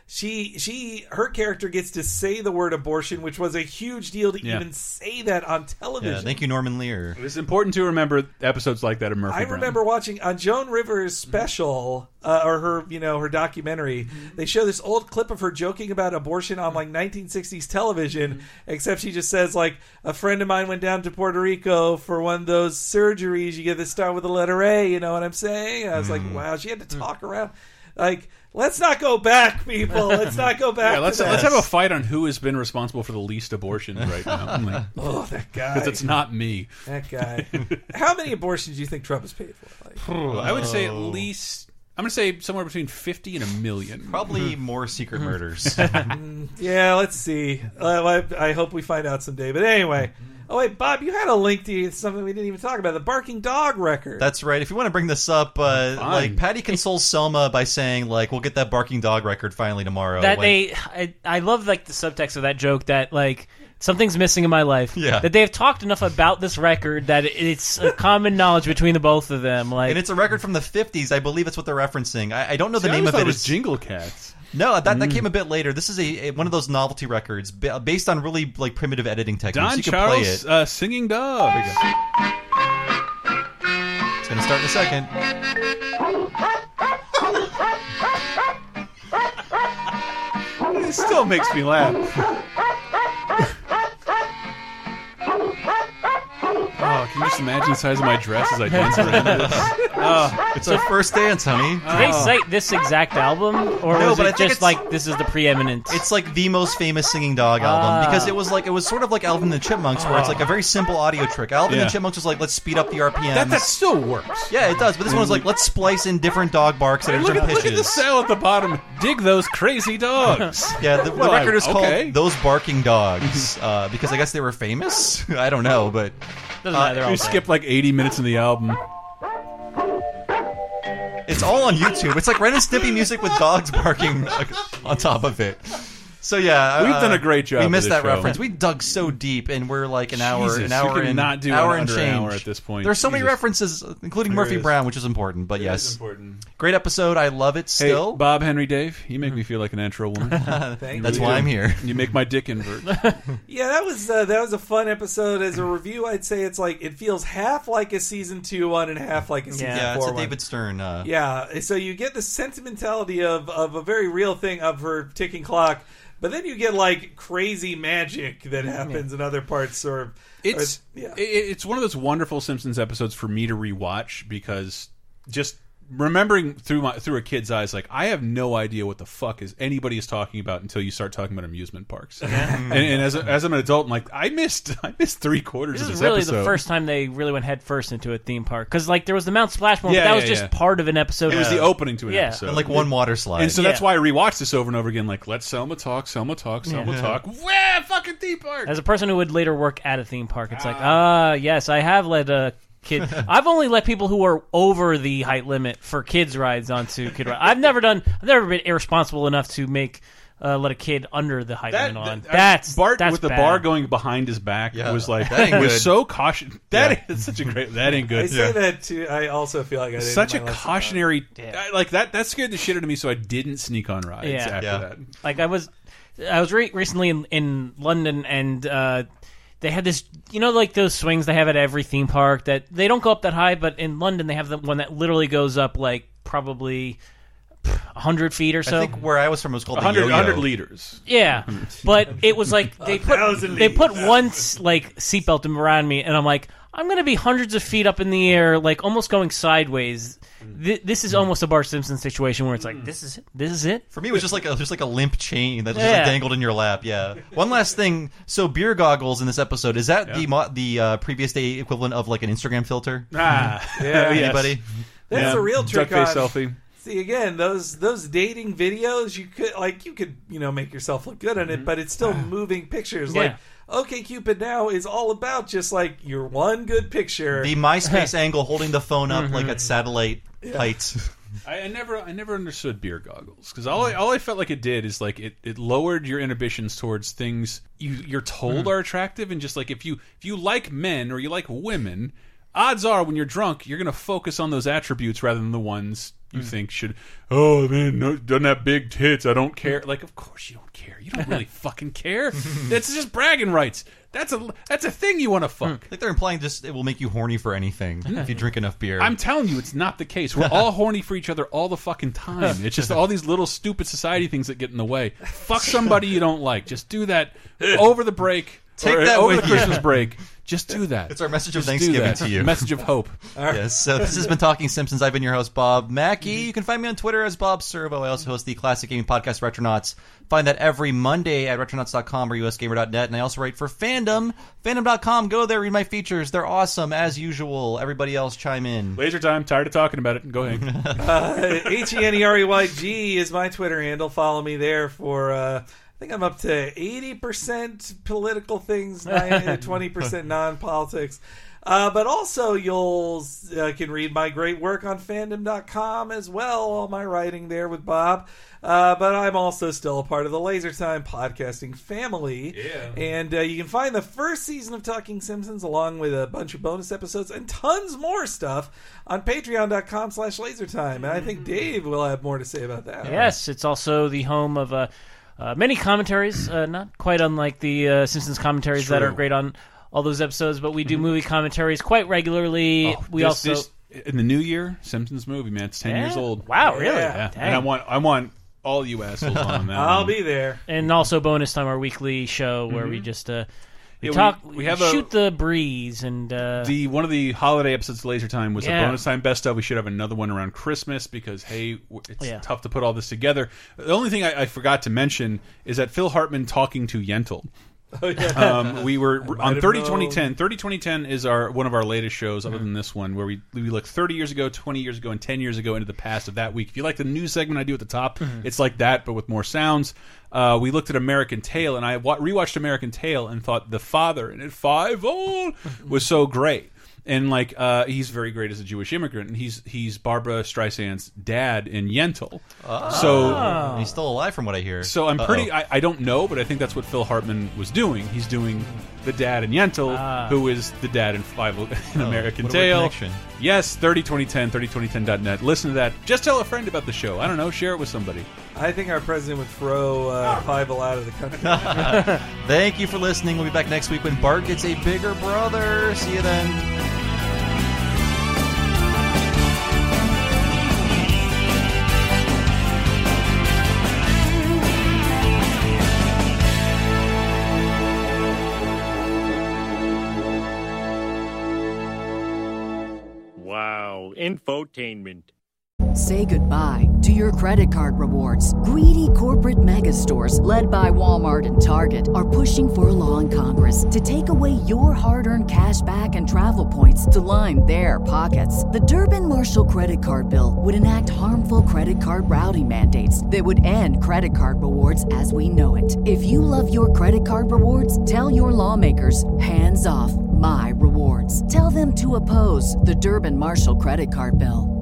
she she her character gets to say the word abortion, which was a huge deal to Yeah. even say that on television. Yeah, thank you, Norman Lear. It's important to remember episodes like that of Murphy I Brown. remember watching on Joan Rivers' special uh, or her, you know, her documentary. They show this old clip of her joking about abortion on like nineteen sixties television. Except she just says like, a friend of mine went down to Puerto Rico for one of those surgeries. You get to start with the letter A. You know what I'm saying? And I was like, wow, she had to talk around. Like, let's not go back, people. Let's not go back. Yeah, let's to let's that. have a fight on who has been responsible for the least abortions right now. I'm like, oh, that guy. because it's not me. That guy. How many abortions do you think Trump has paid for? Like, I would say at least. I'm going to say somewhere between fifty and a million. Probably more secret murders. yeah, let's see. Uh, I, I hope we find out someday. But anyway. Oh, wait, Bob, you had a link to something we didn't even talk about, the barking dog record. That's right. If you want to bring this up, uh, like Patty consoles Selma by saying, like, we'll get that barking dog record finally tomorrow. That when- they, I, I love like the subtext of that joke that like something's missing in my life. Yeah. That they have talked enough about this record that it's a common knowledge between the both of them. Like, and it's a record from the fifties. I believe it's what they're referencing. I, I don't know the See, I name always of thought it. it was It's- Jingle Cats. No, that, that Mm. came a bit later. This is a, a one of those novelty records ba- based on really like primitive editing techniques. Don you can Charles, play it. uh, singing dog. It's going to start in a second. It still makes me laugh. Oh, can you just imagine the size of my dress as I dance around this? Oh, it's our first dance, honey. do they cite this exact album, or No, was but I it think just it's- like this is the preeminent? It's like the most famous singing dog album Ah. because it was like it was sort of like Alvin and the Chipmunks, where it's like a very simple audio trick. Alvin Yeah. and the Chipmunks was like, let's speed up the R P Ms. that, that still works. Yeah, it does. But this one was like, let's splice in different dog barks at Look different at, look pitches. at the cell at the bottom. Dig those crazy dogs. Yeah, the, the Well, I- record is okay. called "Those Barking Dogs" uh, because I guess they were famous. I don't know, but Doesn't matter. They're all You dead. skip like eighty minutes in the album. it's all on YouTube. It's like Ren and Stimpy music with dogs barking like, on top of it. So yeah, We've uh, done a great job We with missed this that show. reference. We dug so deep, and we're like an hour, Jesus, an hour, you could and not do hour an and under an change hour at this point. There's so many Jesus. references, including There Murphy is. Brown, which is important. But It yes, is important. great episode. I love it. Still, Hey, Bob, Henry, Dave, you make me feel like a natural woman. Thank that's you. why I'm here. You make my dick invert. Yeah, that was uh, that was a fun episode. As a review, I'd say it's like it feels half like a season two one and half like a season Yeah, four it's a one. David Stern. Uh, Yeah, so you get the sentimentality of, of a very real thing of her ticking clock, but then you get like crazy magic that happens in other parts. Or It's or, yeah. it, it's one of those wonderful Simpsons episodes for me to rewatch because just remembering through my through a kid's eyes, like I have no idea what the fuck is anybody is talking about until you start talking about amusement parks. and, and as a, as I'm an adult, I'm like I missed I missed three quarters This of is this really episode. the first time they really went head first into a theme park because like there was the Mount Splashmore, Yeah, but that was yeah, just yeah. part of an episode. It was the opening to an Yeah. episode, and like one water slide. And so that's Yeah. why I rewatched this over and over again. Like, let Selma talk, Selma talk, Selma Yeah. talk. Wah, fucking theme park. As a person who would later work at a theme park, it's like, ah, yes, I have let a kid. I've only let people who are over the height limit for kids rides onto kid rides. I've never done. I've never been irresponsible enough to make uh, let a kid under the height That, limit on. that- that's Bart that's with the bad. bar going behind his back Yeah. was like That ain't was good. so caution. That Yeah. is such a great. That ain't good. I say that too. I also feel like I did Such a my lesson cautionary, Yeah. I- like that. That scared the shit out of me, so I didn't sneak on rides Yeah. after Yeah. that. Like I was, I was re- recently in, in London, and uh, they had this, you know, like those swings they have at every theme park that they don't go up that high, but in London they have the one that literally goes up like probably a hundred feet or so. I think where I was from it was called one hundred, the one hundred yo-yo. liters. Yeah, but it was like they put thousand they put leagues. one s- like seatbelt around me, and I'm like, I'm gonna be hundreds of feet up in the air, like almost going sideways. Th- this is almost a Bart Simpson situation where it's like, this is it, this is it. For me, it was just like a, just like a limp chain that just Yeah. like dangled in your lap. Yeah. One last thing. So beer goggles in this episode is that the mo- the uh, previous day equivalent of like an Instagram filter? Ah, Yeah. yes. Anybody? That's Yeah. a real trick Duck face on- selfie. See again, those those dating videos, you could like you could you know make yourself look good on it, but it's still moving pictures. Like OK Cupid now is all about just like your one good picture. The MySpace angle holding the phone up like at satellite height. I, I never, I never understood beer goggles because all I, all I felt like it did is like it, it lowered your inhibitions towards things you you're told are attractive, and just like if you if you like men or you like women, odds are when you're drunk you're gonna focus on those attributes rather than the ones you mm. think should, oh man, no, doesn't have big tits, I don't care. Like, of course you don't care. You don't really fucking care. That's just bragging rights. That's a that's a thing you want to fuck. I think they're implying just it will make you horny for anything if you drink enough beer. I'm telling you, it's not the case. We're all horny for each other all the fucking time. It's just all these little stupid society things that get in the way. Fuck somebody you don't like. Just do that over the break. Take or, that over with the you. Christmas break. Just do that. It's our message of Just do Thanksgiving that. to you. Message of hope. Right. Yes. So this has been Talking Simpsons. I've been your host, Bob Mackey. You can find me on Twitter as Bob Servo. I also host the classic gaming podcast Retronauts. Find that every Monday at retronauts dot com or U S gamer dot net. And I also write for Fandom. Fandom dot com. Go there, read my features. They're awesome, as usual. Everybody else chime in. Laser time. Tired of talking about it. Go ahead. uh, H E N E R E Y G is my Twitter handle. Follow me there for... Uh, I think I'm up to eighty percent political things, twenty percent non-politics. Uh, but also, you'll uh, can read my great work on fandom dot com as well, all my writing there with Bob. Uh, but I'm also still a part of the Laser Time podcasting family. Yeah. And uh, you can find the first season of Talking Simpsons along with a bunch of bonus episodes and tons more stuff on patreon dot com slash lasertime. And I think Dave will have more to say about that. Yes, it's also the home of... Uh, Uh, many commentaries, uh, not quite unlike the uh, Simpsons commentaries True. that are great on all those episodes, but we do movie commentaries quite regularly. Oh, we this, also this, in the new year, Simpsons movie, man, it's ten Yeah? years old. Wow, really? Yeah. Dang. And I want, I want all you assholes on that. I'll one. be there. And also bonus time, our weekly show where we just uh, we Yeah, we- talk, we have a- shoot the breeze, and uh, The one of the holiday episodes of Laser Time was Yeah. a bonus time best of. We should have another one around Christmas because hey, w- it's Yeah. tough to put all this together. The only thing I, I forgot to mention is that Phil Hartman talking to Yentl. Oh, yeah. um, we were might on have thirty known. twenty ten. thirty twenty ten is our one of our latest shows, other than this one, where we we look thirty years ago, twenty years ago, and ten years ago into the past of that week. If you like the news segment I do at the top, it's like that, but with more sounds. Uh, we looked at American Tail, and I wa rewatched American Tail and thought the father in it, five old, was so great. And like uh, he's very great as a Jewish immigrant, and he's he's Barbara Streisand's dad in Yentl. Oh. So he's still alive, from what I hear. So I'm Uh-oh. pretty. I, I don't know, but I think that's what Phil Hartman was doing. He's doing the dad in Yentl, Ah. who is the dad in Five in Oh, American what a weird Tail. connection. Yes, thirty twenty ten, thirty twenty ten dot net. Listen to that. Just tell a friend about the show. I don't know. Share it with somebody. I think our president would throw uh, Fievel out of the country. Thank you for listening. We'll be back next week when Bart gets a bigger brother. See you then. Wow, infotainment. Say goodbye to your credit card rewards. Greedy corporate mega stores, led by Walmart and Target, are pushing for a law in Congress to take away your hard-earned cash back and travel points to line their pockets. The Durbin-Marshall credit card bill would enact harmful credit card routing mandates that would end credit card rewards as we know it. If you love your credit card rewards, tell your lawmakers, hands off my rewards. Tell them to oppose the Durbin-Marshall credit card bill.